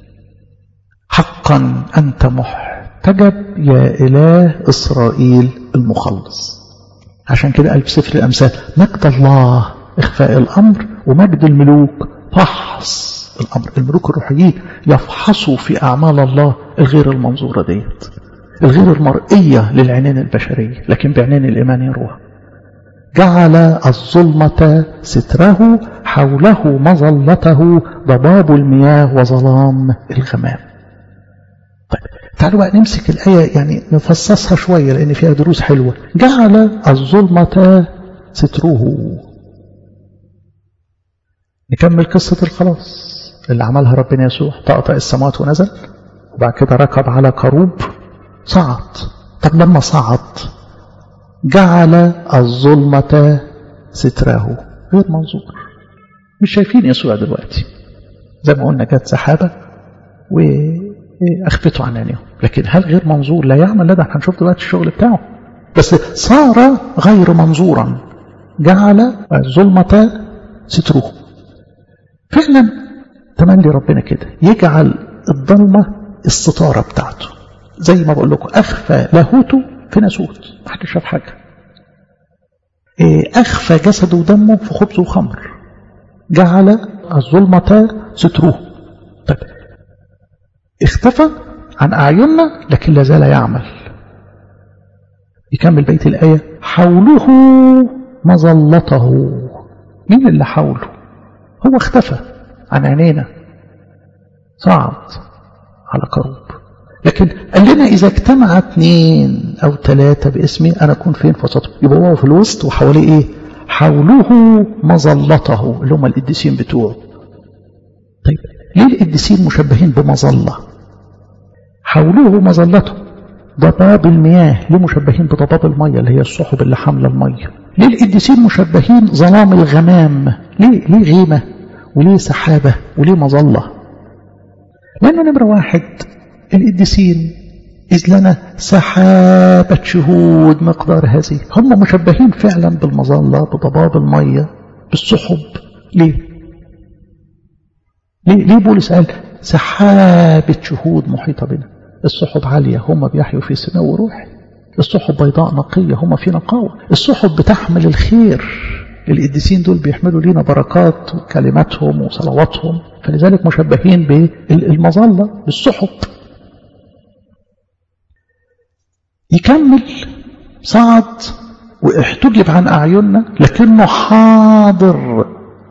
حقا أنت محتجب يا إله إسرائيل المخلص. عشان كده قال في سفر الأمثال: مجد الله إخفاء الأمر، ومجد الملوك فحص الأمر. الملوك الروحيين يفحصوا في أعمال الله الغير المنظورة ديت، الغير المرئية للعينين البشرية، لكن بعينين الإيمان يروها. جعل الظلمة ستره، حوله مظلته، ضباب المياه وظلام الغمام. طيب تعالوا بقى نمسك الآية، يعني نفصصها شوية لأن فيها دروس حلوة. جعل الظلمة ستره. نكمل قصة الخلاص اللي عملها ربنا يسوع. طأطأ السماوات ونزل، وبعد كده ركب على كروب صعد. طب لما صعد جعل الظلمة ستره، غير منظور، مش شايفين يسوع دلوقتي. زي ما قلنا جت سحابة وأخفته عن عينيهم، لكن هل غير منظور؟ لا يعمل. لا، ده احنا هنشوف دلوقتي الشغل بتاعه، بس صار غير منظورا. جعل الظلمة ستره. فعلا تملي ربنا كده يجعل الظلمة الستارة بتاعته، زي ما بقول لكم أخفى لاهوته في ناسوت، ما حدش شاف حاجة. أخفى جسده ودمه في خبز وخمر. جعل الظلمة ستره. طيب اختفى عن أعيننا لكن لا زال يعمل. يكمل بيت الآية: حوله مظلته. مين اللي حوله؟ هو اختفى عن عينينا، صعد على كروب، لكن قال لنا إذا اجتمع اثنين أو ثلاثة باسمي أنا أكون فين في وسطهم. يبقى هو في الوسط وحواليه إيه؟ حوله مظلته، اللي هم القديسين بتوعه. طيب ليه القديسين مشبهين بمظلة؟ حوله مظلته. ضباب المياه ليه مشبهين بضباب المية اللي هي السحب اللي حاملة المية؟ ليه القديسين مشبهين ظلام الغمام؟ ليه ليه غيمة وليه سحابة وليه مظلة؟ لأنه نمرة واحد القديسين إذ لنا سحابة شهود مقدار هذه. هم مشبهين فعلا بالمظلة، بضباب المية، بالسحب. ليه؟ ليه, ليه بولس قال سحابة شهود محيطة بنا؟ السحب عالية، هم بيحيوا في سماء وروح. السحب بيضاء نقية، هم في نقاوة. السحب بتحمل الخير، القديسين دول بيحملوا لنا بركات كلماتهم وصلواتهم، فلذلك مشبهين بالمظلة، بالسحب. يكمل: صعد واحتجب عن أعيننا لكنه حاضر.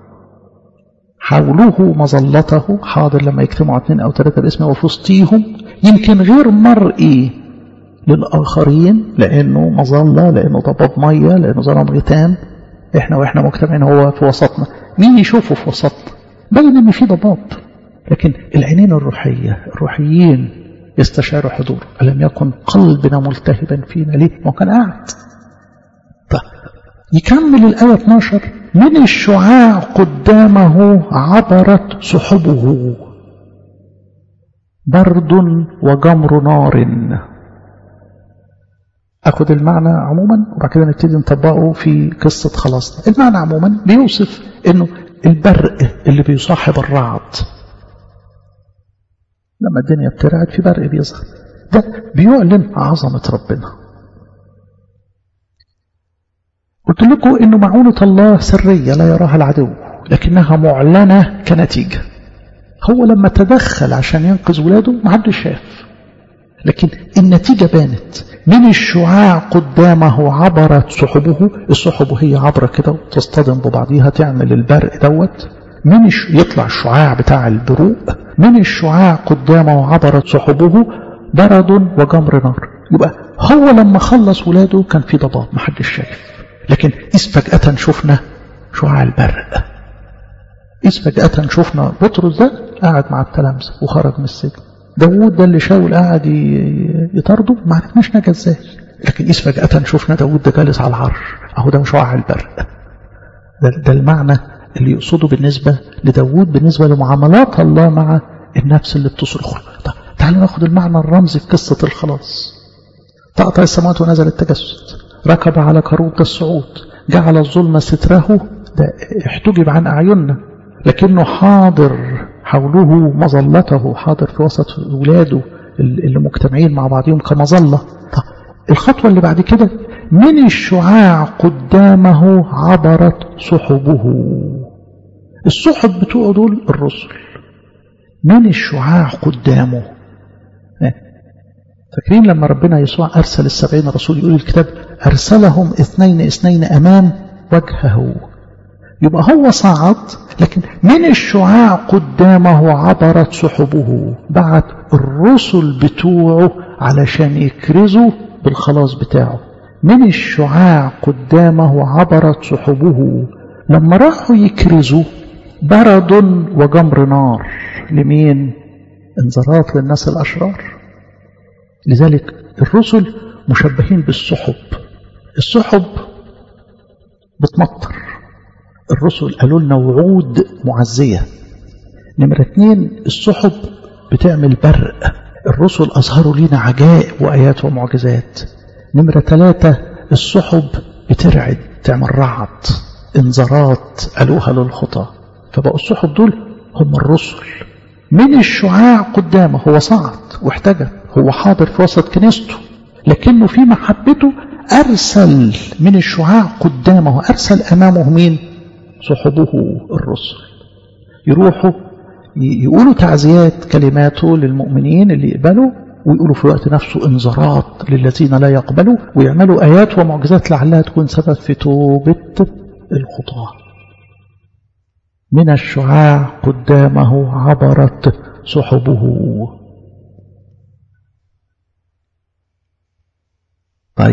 حوله مظلته، حاضر لما يجتمعوا اثنين أو ثلاثة باسمه وفي وسطيهم، يمكن غير مرئي للآخرين لأنه مظلة، لأنه ضباب مية، لأنه ظلام غتام. إحنا وإحنا مجتمعين هو في وسطنا، مين يشوفه في وسطنا؟ باين إن في ضباب، لكن العينين الروحية، الروحيين يستشعر حضوره. ألم يكن قلبنا ملتهبا فينا ليه؟ ما كان قاعد. طيب يكمل الآية اثناشر: من الشعاع قدامه عبرت سحبه برد وجمر نار. أخذ المعنى عموما وبعد كده نبتدي نطبقه في قصة خلاصنا. المعنى عموما بيوصف إنه البرق اللي بيصاحب الرعد، لما الدنيا بترعد في برق بيظهر، ده بيعلن عظمة ربنا. قلت لكم إنه معونة الله سرية لا يراها العدو، لكنها معلنة كنتيجة. هو لما تدخل عشان ينقذ ولاده ما حدش شاف، لكن النتيجة بانت. من الشعاع قدامه عبرت سحبه، السحب هي عبرة كده وتصطدم ببعضيها تعمل البرق دوت. من الش... يطلع الشعاع بتاع البروق. من الشعاع قدامه عبرت سحبه برد وجمر نار. يبقى هو لما خلص ولاده كان في ضباب ما حدش شايف، لكن إذ فجأة شفنا شعاع البرق. إذ فجأة شفنا بطرس ده قاعد مع التلامذة وخرج من السجن. داود ده اللي شاول قاعد يطرده ما عرفناش نجا ازاي، لكن إذ فجأة شفنا داود ده جالس على العرش. اهو ده شعاع البرق. ده, ده المعنى اللي يقصده بالنسبة لداود بالنسبة لمعاملات الله مع النفس اللي بتصرخ. طب تعالوا ناخد المعنى الرمزي في قصة الخلاص. طأطأ السماوات ونزل التجسد، ركب على كروب الصعود، جعل الظلم ستره، ده احتجب عن أعيننا لكنه حاضر حوله مظلته، حاضر في وسط ولاده اللي مجتمعين مع بعضهم كمظلة. طب الخطوة اللي بعد كده: من الشعاع قدامه عبرت سحبه. السحب بتوعه دول الرسل. من الشعاع قدامه، فاكرين لما ربنا يسوع أرسل السبعين رسول؟ يقول الكتاب: أرسلهم اثنين اثنين أمام وجهه. يبقى هو صعد، لكن من الشعاع قدامه عبرت سحبه، بعت الرسل بتوعه علشان يكرزوا بالخلاص بتاعه. من الشعاع قدامه عبرت سحبه. لما راحوا يكرزوا برد وجمر نار لمين؟ انذارات للناس الأشرار. لذلك الرسل مشبهين بالسحب. السحب بتمطر، الرسل قالوا لنا وعود معزية. نمرة اتنين: السحب بتعمل برق، الرسل أظهروا لنا عجائب وآيات ومعجزات. نمرة ثلاثة: السحب بترعد، تعمل رعد، انذارات قالوها للخطى. فبقوا السحب دول هم الرسل. من الشعاع قدامه، هو صعد واحتجب، هو حاضر في وسط كنيسته، لكنه في محبته أرسل من الشعاع قدامه، أرسل أمامه مين؟ صحبه الرسل. يروحوا يقولوا تعزيات كلماته للمؤمنين اللي يقبلوا، ويقولوا في وقت نفسه انذارات للذين لا يقبلوا، ويعملوا آيات ومعجزات لعلها تكون سبب في توبة الخطاة. من الشعاع قدامه عبرت سحبه. طيب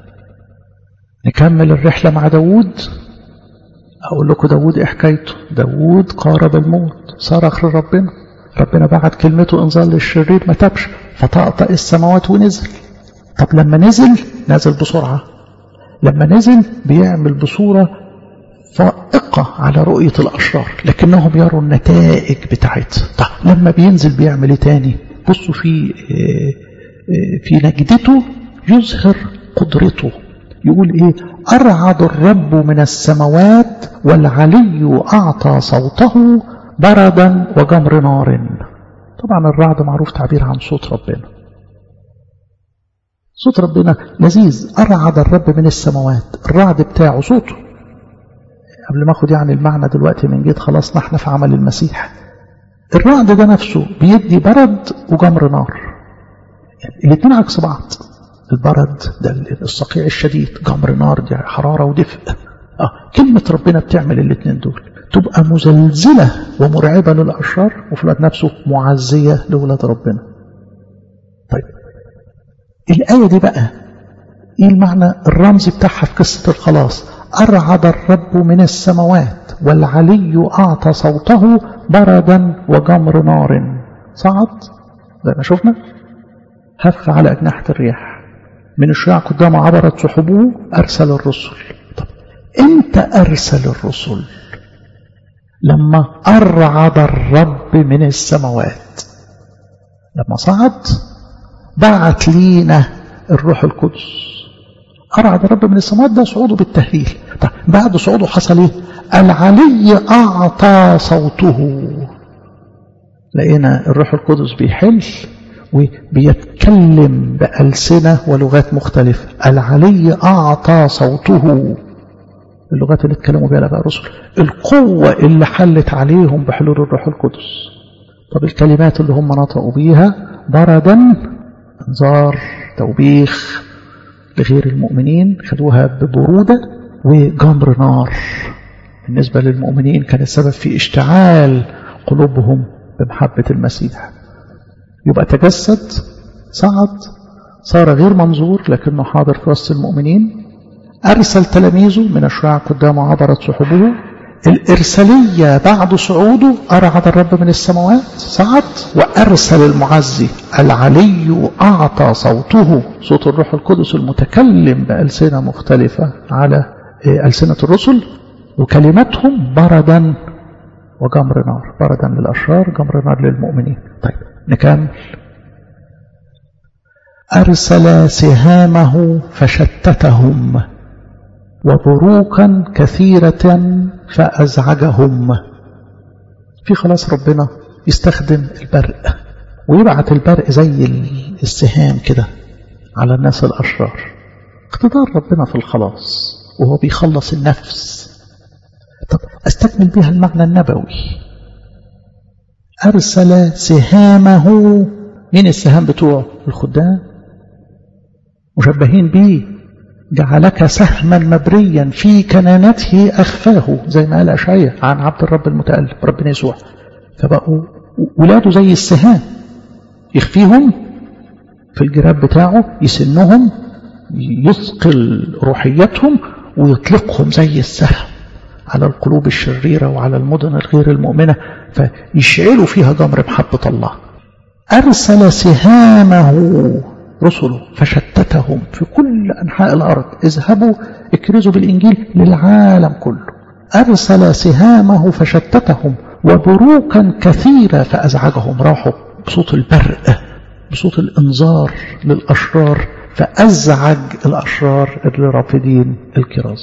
نكمل الرحلة مع داود. أقول لكم داود إيه حكايته؟ داود قارب الموت، صرخ لربنا، ربنا بعت كلمته انذار للشرير ما تبش، فطأطأ السماوات ونزل. طب لما نزل نزل بسرعة، لما نزل بيعمل بصورة فائقة على رؤية الأشرار، لكنهم يروا النتائج بتاعتها. طب لما بينزل بيعمل ايه تاني؟ بصوا في في نجدته يظهر قدرته. يقول ايه؟ أرعد الرب من السماوات والعلي أعطى صوته بردا وجمر نار. طبعا الرعد معروف تعبير عن صوت ربنا. صوت ربنا لذيذ. أرعد الرب من السماوات، الرعد بتاعه صوته. قبل ما أخذ يعني المعنى دلوقتي من جيد خلاص نحن في عمل المسيح، الرعد ده نفسه بيدي برد وجمر نار، يعني الاثنين عكس بعض. البرد ده الصقيع الشديد، جمر نار دي حرارة ودفء. آه. كلمة ربنا بتعمل الاثنين دول، تبقى مزلزلة ومرعبة للأشرار، وفي الوقت نفسه معزية لولاد ربنا. طيب الآية دي بقى ايه المعنى الرمزي بتاعها في قصة الخلاص؟ أرعد الرب من السماوات والعلي أعطى صوته بردا وجمر نار. صعد زي ما شفنا، هف على أجنحة الرياح، من الشياع قدامه عبرت سحبه، أرسل الرسل. طب إمتى أرسل الرسل؟ لما أرعد الرب من السماوات، لما صعد بعت لينا الروح القدس. أرعد الرب من السماوات ده صعوده بالتهليل. طب بعد صعوده حصل ايه؟ العلي أعطى صوته. لقينا الروح القدس بيحل وبيتكلم بألسنة ولغات مختلفة. العلي أعطى صوته، اللغات اللي اتكلموا بها بقى الرسل، القوة اللي حلت عليهم بحلول الروح القدس. طب الكلمات اللي هم نطقوا بيها بردا، انذار، توبيخ لغير المؤمنين، خدوها ببرودة. وجمر نار بالنسبة للمؤمنين كان السبب في اشتعال قلوبهم بمحبة المسيح. يبقى تجسد، صعد، صار غير منظور لكنه حاضر في وسط المؤمنين. أرسل تلاميذه، من الشياع قدامه عبرت سحبه. الإرسالية بعد صعوده أرعد الرب من السماوات، صعد وأرسل المعزي. العلي أعطى صوته، صوت الروح القدس المتكلم بألسنة مختلفة على ألسنة الرسل، وكلماتهم بردا وجمر نار، بردا للأشرار، جمر نار للمؤمنين. طيب نكمل. أرسل سهامه فشتتهم، وبروقا كثيرة فأزعجهم. في خلاص ربنا يستخدم البرق ويبعت البرق زي السهام كده على الناس الأشرار. اقتدار ربنا في الخلاص وهو بيخلص النفس. طب استكمل بها المعنى النبوي. أرسل سهامه. مين السهام بتوعه؟ الخدام، مشبهين به. جعلك سهما مبريا في كنانته أخفاه، زي ما قال أشعياء عن عبد الرب المتألم ربنا يسوع. فبقوا ولاده زي السهام، يخفيهم في الجراب بتاعه، يسنهم، يثقل روحيتهم، ويطلقهم زي السهم على القلوب الشريرة وعلى المدن الغير المؤمنة، فيشعلوا فيها جمر محبة الله. أرسل سهامه رسله فشتتهم في كل أنحاء الأرض. اذهبوا اكرزوا بالإنجيل للعالم كله. أرسل سهامه فشتتهم، وبروقا كثيرة فأزعجهم. راحوا بصوت البرق، بصوت الإنذار للأشرار، فأزعج الأشرار اللي رافضين الكراز.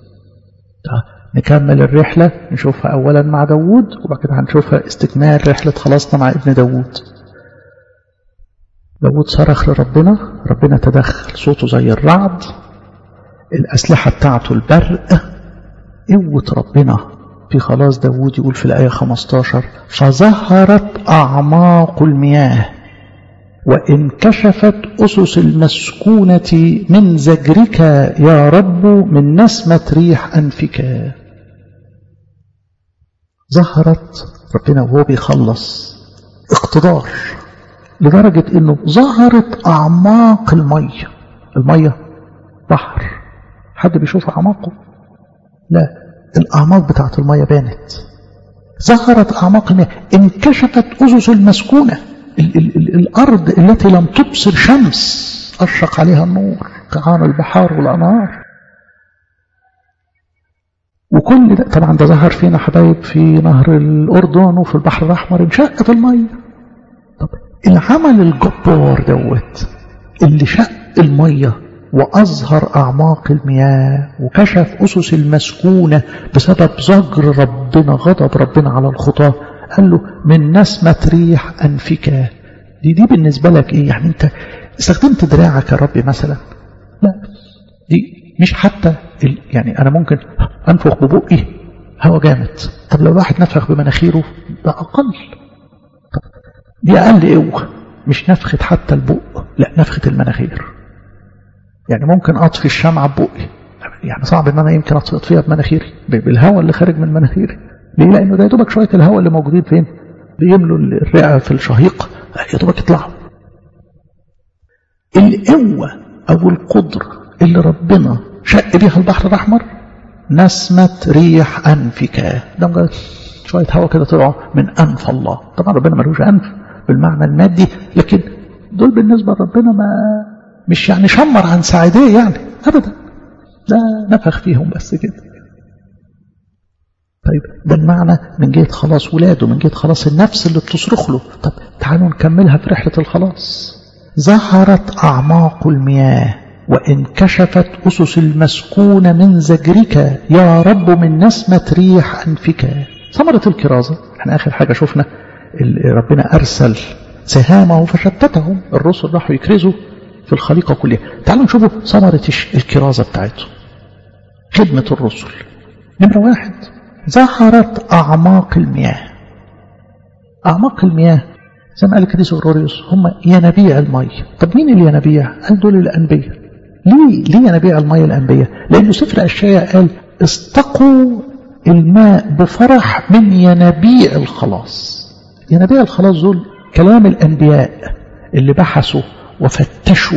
نكمل الرحلة، نشوفها أولا مع داود، وبعد كده هنشوفها استكمال رحلة خلاصنا مع ابن داود. داود صرخ لربنا، ربنا تدخل، صوته زي الرعد، الأسلحة بتاعته البرق، قوة ربنا في خلاص داود. يقول في الآية خمسة عشر: فظهرت أعماق المياه وانكشفت أسس المسكونة من زجرك يا رب، من نسمة ريح أنفك. ظهرت ربنا وهو بيخلص اقتدار لدرجة انه ظهرت اعماق المية. المية بحر، حد بيشوف اعماقه؟ لا، الاعماق بتاعت المية بانت. ظهرت اعماق المياه، انكشفت اسس المسكونة، ال ال ال الارض التي لم تبصر شمس اشرق عليها النور، كعان البحار والانهار. وكل ده طبعا ده ظهر فينا حبايب في نهر الاردن وفي البحر الاحمر، انشقت المية. طب العمل الجبار دوت اللي شق المية وأظهر أعماق المياه وكشف أسس المسكونة بسبب زجر ربنا، غضب ربنا على الخطاة، قال له من نسمة ريح أنفك. دي دي بالنسبة لك إيه؟ يعني أنت استخدمت دراعك يا ربي مثلا؟ لا، دي مش حتى ال... يعني أنا ممكن أنفخ ببقي هوا جامد. طب لو واحد نفخ بمناخيره ده أقل، دي أقل قوة، مش نفخة حتى البق، لا نفخة المناخير. يعني ممكن أطفي الشمعة ببقي، يعني صعب ان انا يمكن اطفيها بمناخيري بالهواء اللي خارج من مناخيري. ليه؟ لانه ده يا دوبك شويه الهواء اللي موجودين فين بيملوا الرئه في الشهيق، يا دوبك يطلعوا. القوه او القدره اللي ربنا شق بيها البحر الاحمر نسمه ريح انفك، ده شويه هواء كده طلعوا من انف الله. طبعا ربنا ملوش انف بالمعنى المادي، لكن دول بالنسبة لربنا ما مش يعني شمر عن سعيدية يعني أبدا، ده نفخ فيهم بس كده. طيب ده المعنى من جهة خلاص ولاده، من جهة خلاص النفس اللي بتصرخ له. طب تعالوا نكملها في رحلة الخلاص. ظهرت أعماق المياه وانكشفت أسس المسكونة من زجرك يا رب من نسمة ريح أنفك. ثمرة الكرازة، احنا آخر حاجة شفنا ربنا أرسل سهامه فشتتهم، الرسل راحوا يكرزوا في الخليقة كلها. تعالوا نشوفوا ثمرة الكرازة بتاعته، خدمة الرسل. نمرة واحد، ظهرت أعماق المياه. أعماق المياه زي ما قال القديس أوروريوس هم ينابيع المية. طب مين الينابيع؟ قال دول الأنبياء. ليه ليه ينابيع المية الأنبياء؟ لأنه سفر أشعياء قال استقوا الماء بفرح من ينابيع الخلاص. ينابيع الخلاص دول كلام الأنبياء اللي بحثوا وفتشوا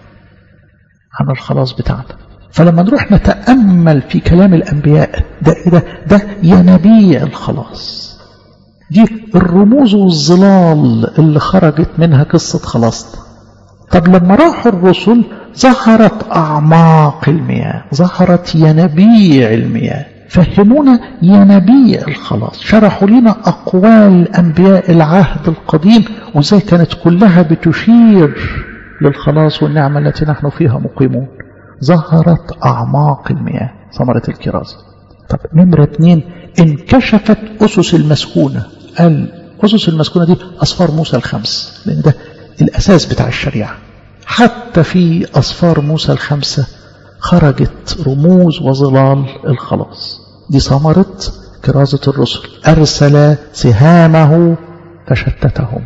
عن الخلاص بتاعنا. فلما نروح نتأمل في كلام الأنبياء ده إيه ده؟ ده ينابيع الخلاص، دي الرموز والظلال اللي خرجت منها قصة خلاصنا. طب لما راحوا الرسل ظهرت أعماق المياه، ظهرت ينابيع المياه، فهمونا ينابيع الخلاص، شرحوا لنا أقوال أنبياء العهد القديم وزي كانت كلها بتشير للخلاص والنعمة التي نحن فيها مقيمون. ظهرت أعماق المياه، ثمرة الكرازة. طب نمرة اتنين، انكشفت أسس المسكونة. قال أسس المسكونة دي أسفار موسى الخمس، لأن ده الأساس بتاع الشريعة. حتى في أسفار موسى الخمسة خرجت رموز وظلال الخلاص. دي ثمرة كرازة الرسل، أرسل سهامه فشتتهم.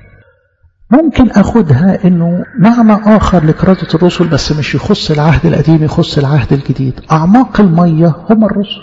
ممكن أخدها إنه معنى آخر لكرازة الرسل، بس مش يخص العهد القديم، يخص العهد الجديد. أعماق المية هم الرسل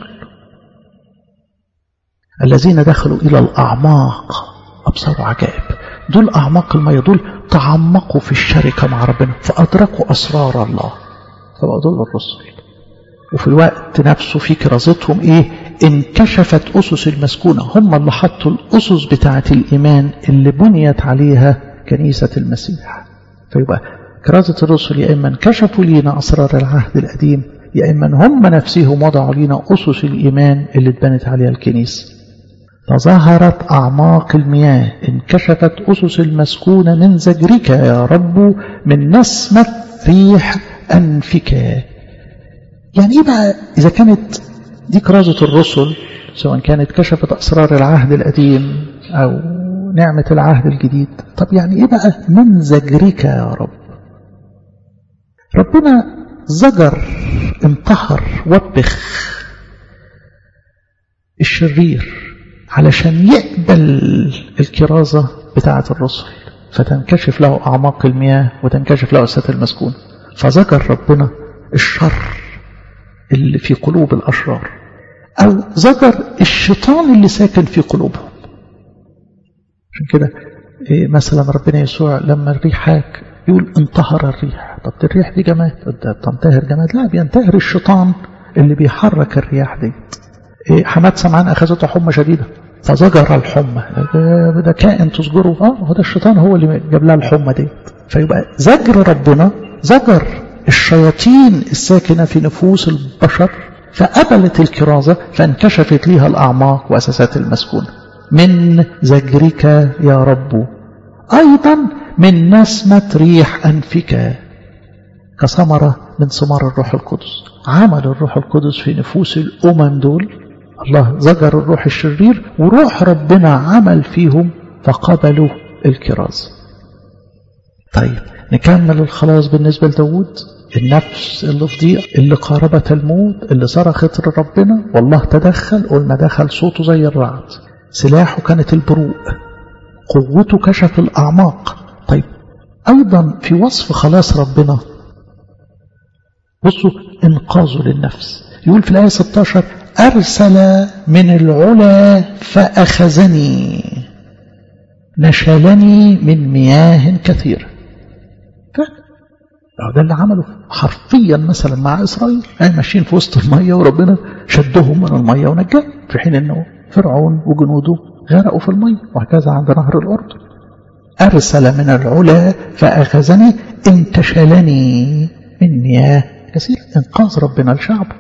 الذين دخلوا إلى الأعماق أبصروا عجائب. دول أعماق المية، دول تعمقوا في الشركة مع ربنا فأدركوا أسرار الله، فبقوا دول الرسل. وفي الوقت نفسه في كرازتهم إيه؟ انكشفت أسس المسكونة، هم اللي حطوا الأسس بتاعة الإيمان اللي بنيت عليها كنيسة المسيح. فيبقى كرازة الرسل يا إما انكشفوا لينا أسرار العهد القديم، يا إما هم نفسهم وضعوا لينا أسس الإيمان اللي اتبنت عليها الكنيسة. فظهرت أعماق المياه، انكشفت أسس المسكونة من زجرك يا رب من نسمة ريح أنفك. يعني إيه بقى إذا كانت دي كرازة الرسل، سواء كانت كشفت أسرار العهد القديم أو نعمة العهد الجديد؟ طب يعني إيه بقى من زجرك يا رب؟ ربنا زجر، انتحر، وبخ الشرير علشان يقبل الكرازة بتاعة الرسل، فتنكشف له أعماق المياه وتنكشف له أسات المسكون. فذكر ربنا الشر اللي في قلوب الأشرار، أو ذكر الشيطان اللي ساكن في قلوبهم. عشان كده إيه مثلا ربنا يسوع لما الريح هاك يقول انتهر الريح. طب الريح دي جماد، تنتهر جماد؟ لا، بينتهر الشيطان اللي بيحرك الرياح دي. إيه حماد سمعان أخذته حمى شديدة فزجر الحمى، ده, ده كائن تزجره، اه هو ده الشيطان هو اللي جاب لها الحمى دي. فيبقى زجر ربنا زجر الشياطين الساكنة في نفوس البشر، فقبلت الكرازة فانكشفت ليها الأعماق وأساسات المسكونة. من زجرك يا رب، أيضا من نسمة ريح أنفك، كثمرة من ثمار الروح القدس. عمل الروح القدس في نفوس الأمم دول، الله زجر الروح الشرير وروح ربنا عمل فيهم فقبلوا الكرازة. طيب نكمل الخلاص بالنسبة لداود. النفس اللي في ضيق، اللي قاربت الموت، اللي صرخت لربنا والله تدخل. قلنا دخل صوته زي الرعد، سلاحه كانت البروق، قوته كشف الأعماق. طيب أيضا في وصف خلاص ربنا بصوا انقاذه للنفس. يقول في الآية ستة عشر أرسل من العلا فأخذني نشلني من مياه كثيرة. ده اللي عمله حرفيا مثلا مع إسرائيل، يعني ماشيين في وسط المية وربنا شدهم من المية ونجاهم، في حين أنه فرعون وجنوده غرقوا في المية، وهكذا عند نهر الأردن. أرسل من العلا فأخذني انتشلني من مياه كثير. إنقاذ ربنا لشعبه.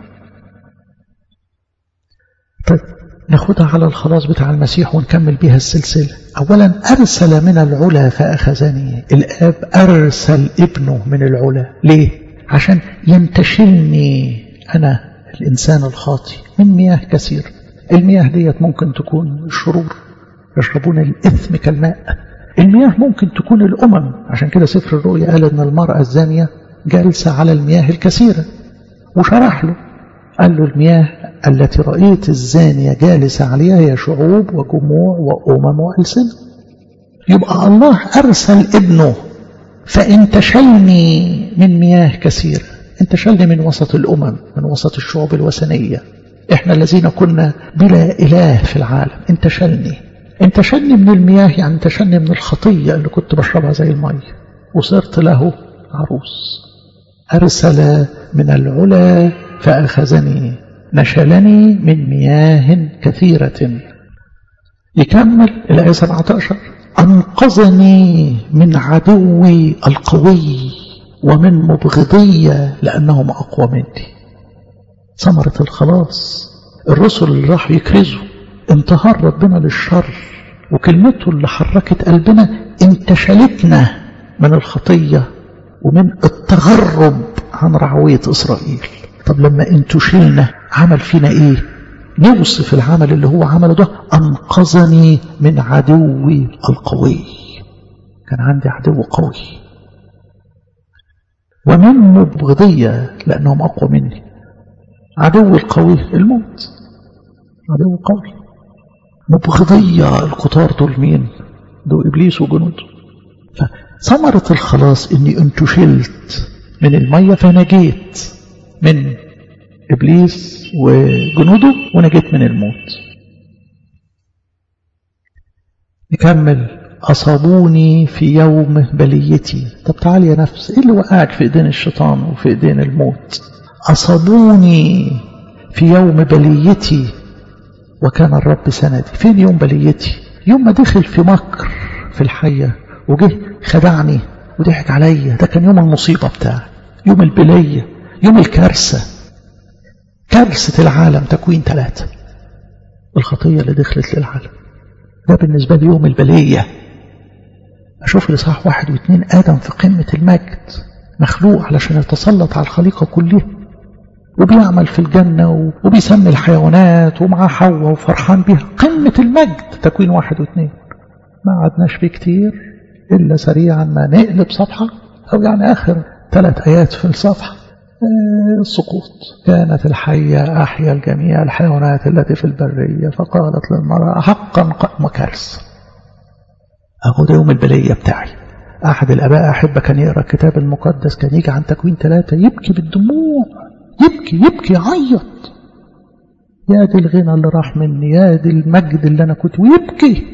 طيب ناخدها على الخلاص بتاع المسيح ونكمل بها السلسلة. أولا أرسل من العلا فأخذني. الآب أرسل ابنه من العلا. ليه؟ عشان ينتشلني أنا الإنسان الخاطي من مياه كثير. المياه ديت ممكن تكون الشرور يشربون الإثم كالماء. المياه ممكن تكون الأمم. عشان كده سفر الرؤيا قال أن المرأة الزانية جالسة على المياه الكثيرة، وشرح له قال له المياه التي رأيت الزانية جالسة عليها هي شعوب وجموع وأمم وألسنة. يبقى الله أرسل ابنه فانتشلني من مياه كثيرة. انتشلني من وسط الأمم، من وسط الشعوب الوثنية. احنا الذين كنا بلا إله في العالم. انتشلني انتشلني من المياه، يعني انتشلني من الخطية اللي كنت بشربها زي المية، وصرت له عروس. أرسل من العلا فأخذني نشلني من مياه كثيرة. يكمل الآية سبعة عشر أنقذني من عدوي القوي ومن مبغضية لأنهم أقوى مني. ثمرة الخلاص. الرسل اللي راحوا يكرزوا انتهار ربنا للشر، وكلمته اللي حركت قلبنا انتشلتنا من الخطية ومن التغرب عن رعوية إسرائيل. طب لما انتشلنا عمل فينا ايه؟ نوصف العمل اللي هو عمله ده. أنقذني من عدوي القوي. كان عندي عدو قوي. ومن مبغضية لأنهم أقوى مني. عدو القوي الموت، عدو قوي. مبغضية القطار دول مين؟ دول إبليس وجنوده. فثمرة الخلاص إني انتشلت من المية فنجيت من إبليس وجنوده ونجيت من الموت. نكمل. أصابوني في يوم بليتي. طب تعالي يا نفس، إيه اللي وقعك في إيدين الشيطان وفي إيدين الموت؟ أصابوني في يوم بليتي وكان الرب سندي. فين يوم بليتي؟ يوم ما دخل في مكر في الحية وجه خدعني وضحك عليا. ده كان يوم المصيبة بتاعي، يوم البلية، يوم الكارثة، كارثة العالم. تكوين ثلاثة، الخطية اللي دخلت للعالم. ده بالنسبة لي يوم البلية. أشوف لصح واحد واثنين آدم في قمة المجد، مخلوق علشان يتسلط على الخليقة كلها، وبيعمل في الجنة وبيسمي الحيوانات ومعاه حواء وفرحان بيها. قمة المجد. تكوين واحد واثنين. ما عدناش فيه كتير إلا سريعا ما نقلب صفحة، أو يعني آخر ثلاث آيات في الصفحة. السقوط. كانت الحية أحيا الجميع الحيوانات التي في البرية فقالت للمرأة حقا قد كارثة. أهو ده يوم البلية بتاعي. أحد الآباء أحب كان يقرأ الكتاب المقدس، كان يجي عن تكوين ثلاثة يبكي بالدموع، يبكي يبكي يعيط. يا دي الغنى اللي راح مني، يا دي المجد اللي أنا كنت، ويبكي.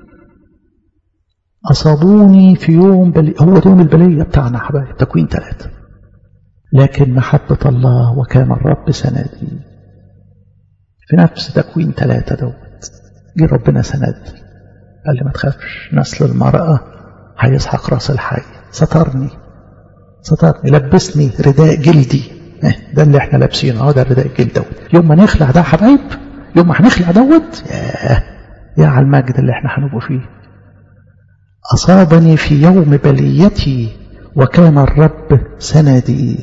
أصابوني في يوم بلي. هو ده يوم البلية بتاعنا حبايب، تكوين ثلاثة. لكن محبة الله وكان الرب سندي. في نفس تكوين ثلاثة دوت جه ربنا سندي، قال لي ما تخافش، نسل المرأة هيسحق راس الحي. سترني سترني لبسني رداء جلدي. ده اللي احنا لابسينه، اه ده الرداء الجلد دوت. يوم ما نخلع ده حبايب، يوم ما هنخلع دوت، يا يا على المجد اللي احنا هنبقى فيه. أصابني في يوم بليتي وكان الرب سندي.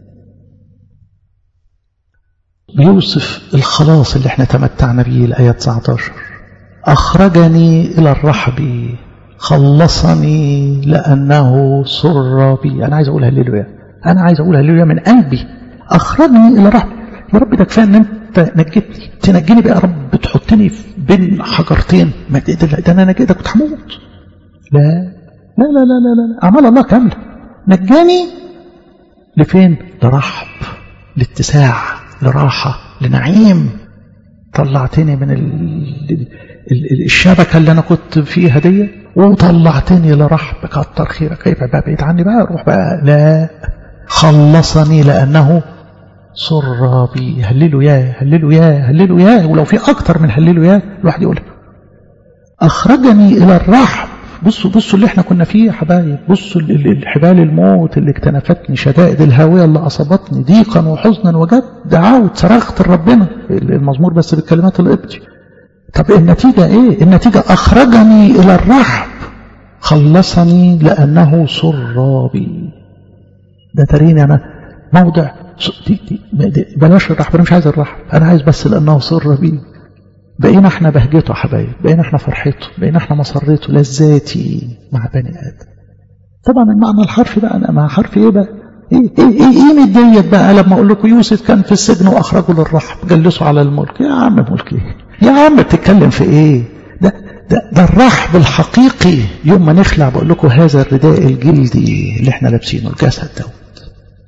بيوصف الخلاص اللي احنا تمتعنا به. الآية تسعة عشر أخرجني إلى الرحب خلصني لأنه سر بي. أنا عايز أقول هللويا، أنا عايز أقول هللويا من قلبي. أخرجني إلى الرحب. يا رب ده كفاية أن أنت نجيتني، تنجيني بقى يا رب، بتحطني بين حجرتين. ده أنا نجيت، ده كنت هموت. لا لا لا لا لا لا، أعمال الله كاملة. نجاني لفين؟ لرحب، لاتساع، لراحة، لنعيم. طلعتني من ال... الشبكة اللي أنا كنت فيها دي، وطلعتني لرحب. كتر خيرك، يبقى بقى بعيد عني بقى، روح بقى. لا، خلصني لأنه سر بي. هللوا يا هللوا يا هللوا يا. ولو في أكتر من هللوا يا الواحد يقولها. أخرجني إلى الرحب بصوا بصوا اللي احنا كنا فيه يا حبايب، بصوا الحبال الموت اللي اكتنفتني، شدائد الهاوية اللي أصابتني، ضيقا وحزنا وجد، دعوت صرخت لربنا. المزمور بس بالكلمات القبطي. طب النتيجة ايه؟ النتيجة أخرجني إلى الرحب، خلصني لأنه سر بي. ده تريني أنا موضع دي دي دي بلاش الرحب، أنا مش عايز الرحب، أنا عايز بس لأنه سر بي. بقينا احنا بهجته يا حبايب، بقينا احنا فرحته، بقينا احنا مسرته، لذاتي مع بني آدم. طبعا المعنى الحرفي بقى، أنا مع حرف ايه بقى؟ ايه ايه ايه ايه ديت بقى لما اقول لكم يوسف كان في السجن واخرجوا للرحب، جلسوا على الملك. يا عم ملك ايه؟ يا عم بتتكلم في ايه؟ ده ده ده الرحب الحقيقي. يوم ما نخلع بقول لكم هذا الرداء الجلدي اللي احنا لابسينه، الجسد دوت،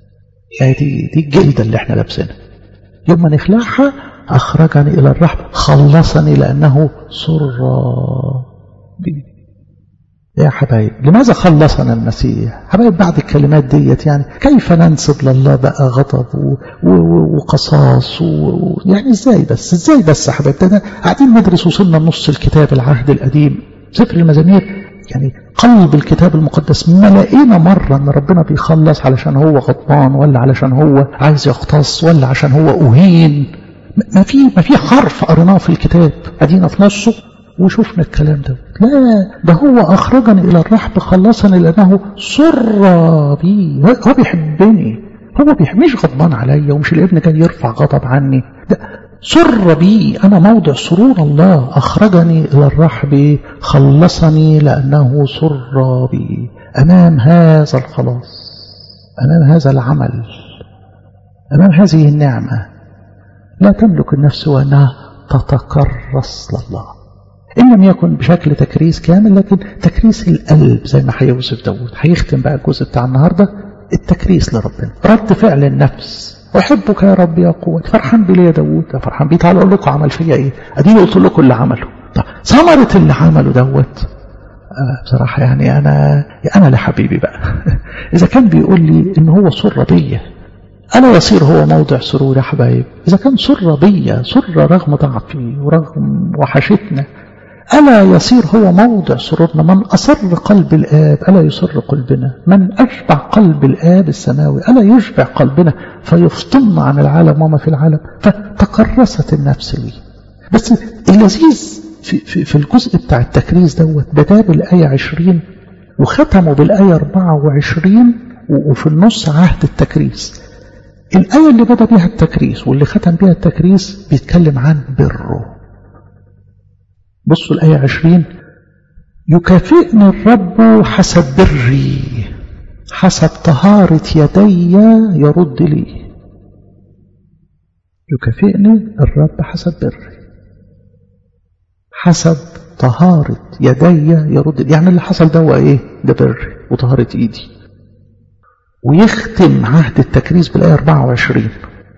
دي دي الجلده اللي احنا لابسينها، يوم ما نخلعها أخرجني إلى الرحب، خلصني لأنه سر بي. يا حبايب لماذا خلصنا المسيح؟ حبايب بعد الكلمات ديت يعني كيف ننسب لله بقى غضب وقصاص و... يعني ازاي بس ازاي بس يا حبايب؟ ده قاعدين ندرس وصلنا نص الكتاب العهد القديم، سفر المزامير، يعني قلب الكتاب المقدس. ما لقينا مرة ان ربنا بيخلص علشان هو غضبان، ولا علشان هو عايز يختص، ولا عشان هو أهين. ما في ما في حرف قريناه في الكتاب ادينا في نصه وشوفنا الكلام ده. لا، ده هو اخرجني الى الرحب، خلصني لانه سر بي. هو بيحبني، هو بيحب، مش غضبان عليا، ومش الابن كان يرفع غضب عني. ده سر بي، انا موضع سرور الله. اخرجني الى الرحب، خلصني لانه سر بي. امام هذا الخلاص، امام هذا العمل، امام هذه النعمه، لا تملك النفس وأنها تتكرس لله، إن لم يكن بشكل تكريس كامل، لكن تكريس القلب زي ما هيوصف داود. هيختم بقى الجزء بتاع النهاردة التكريس لربنا، رد فعل النفس. أحبك يا رب يا قوتي. فرحان بي يا داود، فرحان بي. تعالوا أقول لكم عمل فيا إيه، أديني قلت لكم اللي عمله. طب ثمرة اللي عمله دوت آه بصراحة يعني أنا أنا لحبيبي بقى إذا كان بيقول لي إن هو سر بيا، ألا يصير هو موضع سرور يا حبايب؟ إذا كان سر بيا، سر رغم ضعفي ورغم وحشتنا، ألا يصير هو موضع سرورنا؟ من أسر قلب الآب ألا يسر قلبنا؟ من أشبع قلب الآب السماوي ألا يشبع قلبنا فيفطمنا عن العالم وما في العالم؟ فتكرست النفس لي. بس اللذيذ في, في, في الجزء بتاع التكريس دوت بدأ بالآية عشرين وختموا بالآية أربعة وعشرين، وفي النص عهد التكريس. الآية اللي بدأ بها التكريس واللي ختم بها التكريس بيتكلم عن بره. بصوا الآية عشرين: يكافئني الرب حسب بري، حسب طهارة يدي يرد لي. يكافئني الرب حسب بري، حسب طهارة يدي يرد لي. يعني اللي حصل ده هو ايه؟ ده بري وطهارة ايدي. ويختم عهد التكريس بالآية أربعة وعشرين: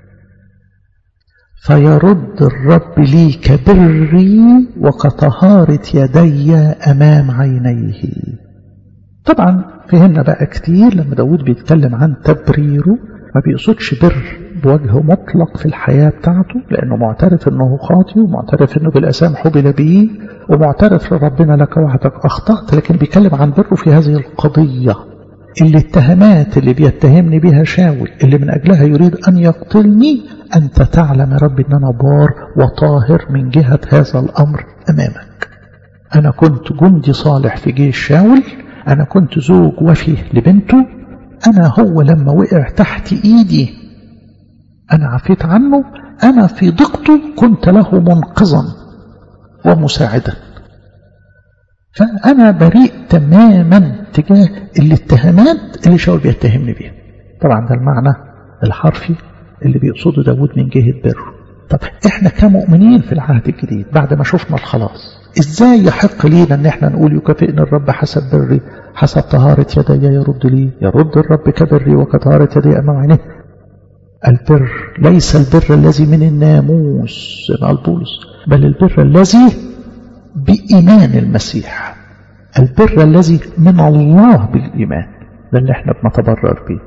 فيرد الرب لي كبري وكطهارة يدي أمام عينيه. طبعا فهمنا بقى كتير لما داود بيتكلم عن تبريره، ما بيقصدش بر بوجه مطلق في الحياة بتاعته، لأنه معترف أنه خاطئ، ومعترف أنه بالأسام حبل به، ومعترف لربنا لك وحدك أخطأت، لكن بيتكلم عن بره في هذه القضية. الاتهامات اللي بيتهمني بها شاول، اللي من أجلها يريد أن يقتلني، أنت تعلم يا رب أن أنا بار وطاهر من جهة هذا الأمر أمامك. أنا كنت جندي صالح في جيش شاول، أنا كنت زوج وفي لبنته، أنا هو لما وقع تحت إيدي أنا عفيت عنه، أنا في ضيقته كنت له منقذا ومساعدا. فأنا بريء تماما تجاه الاتهامات اللي شاول بيتهمني بيها. طبعا ده المعنى الحرفي اللي بيقصده داود من جهة بره. طب احنا كمؤمنين في العهد الجديد بعد ما شفنا الخلاص، ازاي يحق لينا ان احنا نقول يكافئني الرب حسب بري، حسب طهارة يدي يرد لي؟ يرد الرب كبري وكطهارة يدي امام عينيه. البر ليس البر الذي من الناموس زي ما قال بولس، بل البر الذي بإيمان المسيح، البر الذي من الله بالإيمان، ده اللي احنا بنتبرر به.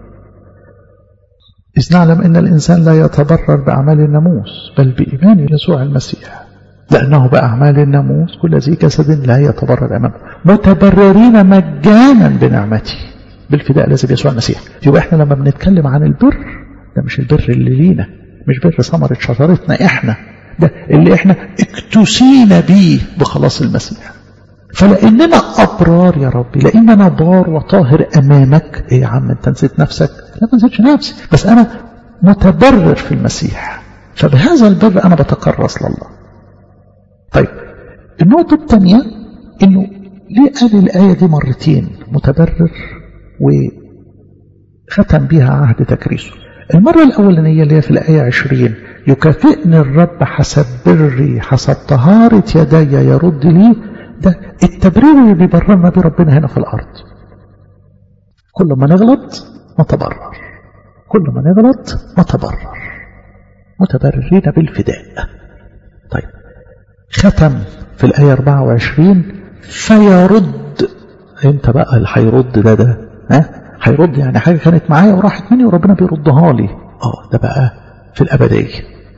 إذ نعلم أن الإنسان لا يتبرر بأعمال الناموس بل بإيمان يسوع المسيح، لأنه بأعمال الناموس كل ذي جسد لا يتبرر أمامه. متبررين مجانا بنعمتي بالفداء الذي بيسوع المسيح. يبقى احنا لما بنتكلم عن البر ده مش البر اللي لينا، مش بر ثمرة شطارتنا احنا، ده اللي احنا اكتسينا بيه بخلاص المسيح. فلاننا ابرار يا ربي، لاننا بار وطاهر امامك. ايه يا عم انت نسيت نفسك؟ لا ما نسيتش نفسي، بس انا متبرر في المسيح، فبهذا البر انا بتكرس لله. طيب النقطة الثانية انه ليه قال الآية دي مرتين متبرر وختم بها عهد تكريسه؟ المرة الأولانية اللي هي في الآية عشرين يكافئني الرب حسب بري حسب طهارة يدي يرد لي، ده التبرير اللي بيبررنا بربنا هنا في الأرض. كل ما نغلط نتبرر، كل ما نغلط نتبرر، متبررين بالفداء. طيب ختم في الآية أربعة وعشرين فيرد. انت بقى اللي هيرد ده ده ها هيرد يعني حاجة كانت معايا وراحت مني وربنا بيردها لي. اه ده بقى في الأبدية،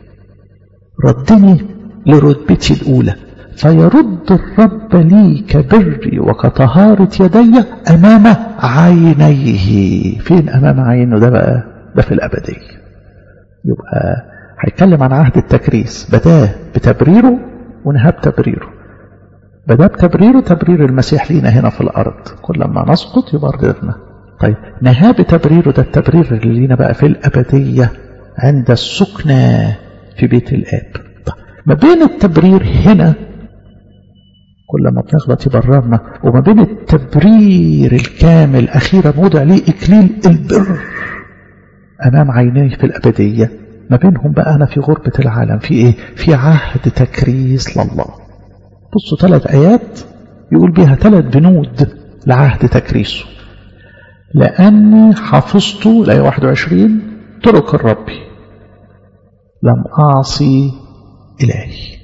ردني لرتبتي الأولى. فيرد الرب لي كبري وكطهارة يدي أمام عينيه. فين أمام عينه ده بقى؟ ده في الأبدية. يبقى هيتكلم عن عهد التكريس، بداه بتبريره ونهى بتبريره. بدأ بتبريره تبرير المسيح لينا هنا في الأرض، كل ما نسقط يبررنا. طيب نهى بتبريره، ده التبرير اللي لينا بقى في الأبدية عند السكنى في بيت الآب. طيب ما بين التبرير هنا كل ما بنغلط يبررنا، وما بين التبرير الكامل أخيرا وضع ليه إكليل البر أمام عينيه في الأبدية، ما بينهم بقى أنا في غربة العالم في إيه؟ في عهد تكريس لله. بصوا ثلاث آيات يقول بها ثلاث بنود لعهد تكريسه. لأني حفظت الآية واحد وعشرين طرق الرب لم أعصي إلهي.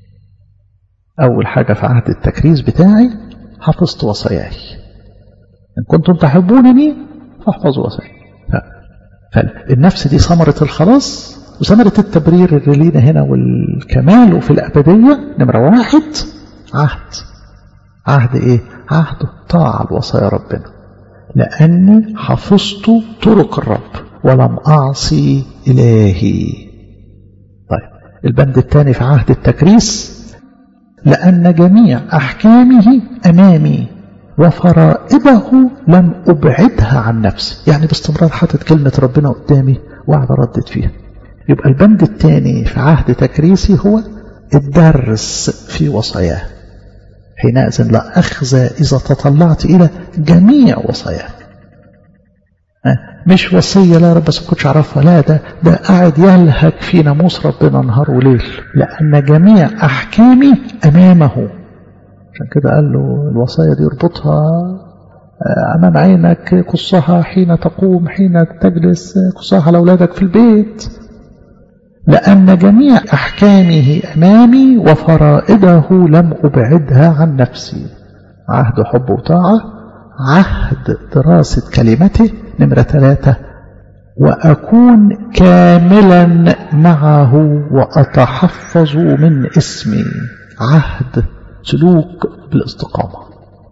أول حاجة في عهد التكريس بتاعي حفظت وصاياي، إن كنتم تحبونني فاحفظوا وصاياي. فالنفس دي ثمرة الخلاص وثمرة التبرير اللي لينا هنا والكمال وفي الأبدية. نمرة واحد عهد. عهد إيه؟ عهد طاعة لوصايا ربنا. لأني حفظت طرق الرب ولم أعصي إلهي. طيب البند الثاني في عهد التكريس لأن جميع أحكامه أمامي وفرائضه لم أبعدها عن نفسي. يعني باستمرار حاطط كلمة ربنا قدامي وقاعد أردد فيها. يبقى البند الثاني في عهد تكريسي هو الدرس في وصاياه. حينئذ لا أخزى إذا تطلعت إلى جميع وصاياه. مش وصية لا رب بس ما كنتش أعرفها، لا ده ده قاعد يلهك في ناموس ربنا نهار وليل. لأن جميع أحكامي أمامه. عشان كده قال له الوصايا دي اربطها أمام عينك، قصها حين تقوم حين تجلس، قصها على أولادك في البيت. لأن جميع أحكامه أمامي وفرائضه لم أبعدها عن نفسي. عهد حب وطاعة، عهد دراسة كلمته. نمرة ثلاثة وأكون كاملا معه وأتحفظ من اسمي. عهد سلوك بالاستقامة،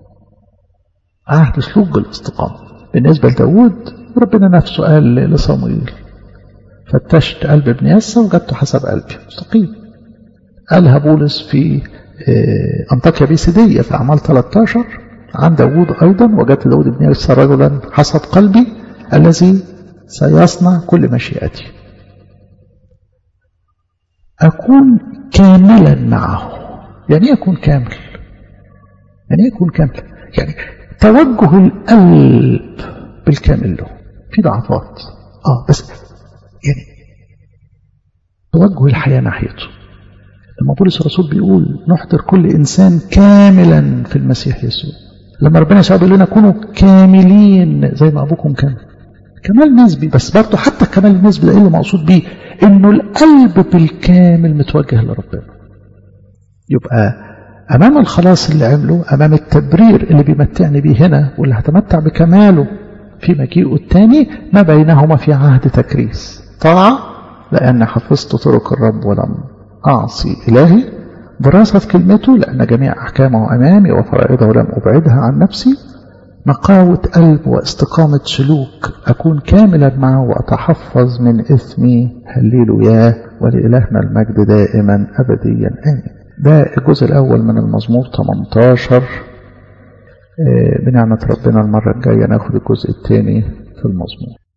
عهد سلوك بالاستقامة. بالنسبة لداود ربنا نفسه قال لصموئيل فتشت قلب ابن يسى وجدته حسب قلبي مستقيم. قالها بولس في أنطاكيا بيسيدية في أعمال ثلاثة عشر عن داود أيضا، وجدت داود ابن يسى رجلا حسب قلبي الذي سيصنع كل مشيئتي. أكون كاملا معه. يعني يكون كامل، يعني يكون كامل يعني توجه القلب بالكامل له. في ضعفات اه بس يعني توجه الحياة ناحيته. لما بولس الرسول بيقول نحضر كل إنسان كاملا في المسيح يسوع، لما ربنا يسوع بيقول لنا كونوا كاملين زي ما أبوكم كان. كمال نسبي، بس برضه حتى الكمال النسبي ده إيه اللي مقصود بيه؟ إنه القلب بالكامل متوجه لربنا. يبقى أمام الخلاص اللي عمله، أمام التبرير اللي بيمتعني بيه هنا واللي هتمتع بكماله في مجيئه الثاني، ما بينهما في عهد تكريس. طاعة لأن حفظت طرق الرب ولم أعصي إلهي، دراسة كلمته لأن جميع أحكامه أمامي وفرائضه لم أبعدها عن نفسي. نقاوة قلب واستقامة سلوك، أكون كاملا معه وأتحفظ من إثمي. هللويا، ولإلهنا المجد دائما أبديا آمين. ده الجزء الأول من المزمور ثمانية عشر. بنعمة ربنا المرة الجاية ناخد الجزء الثاني في المزمور.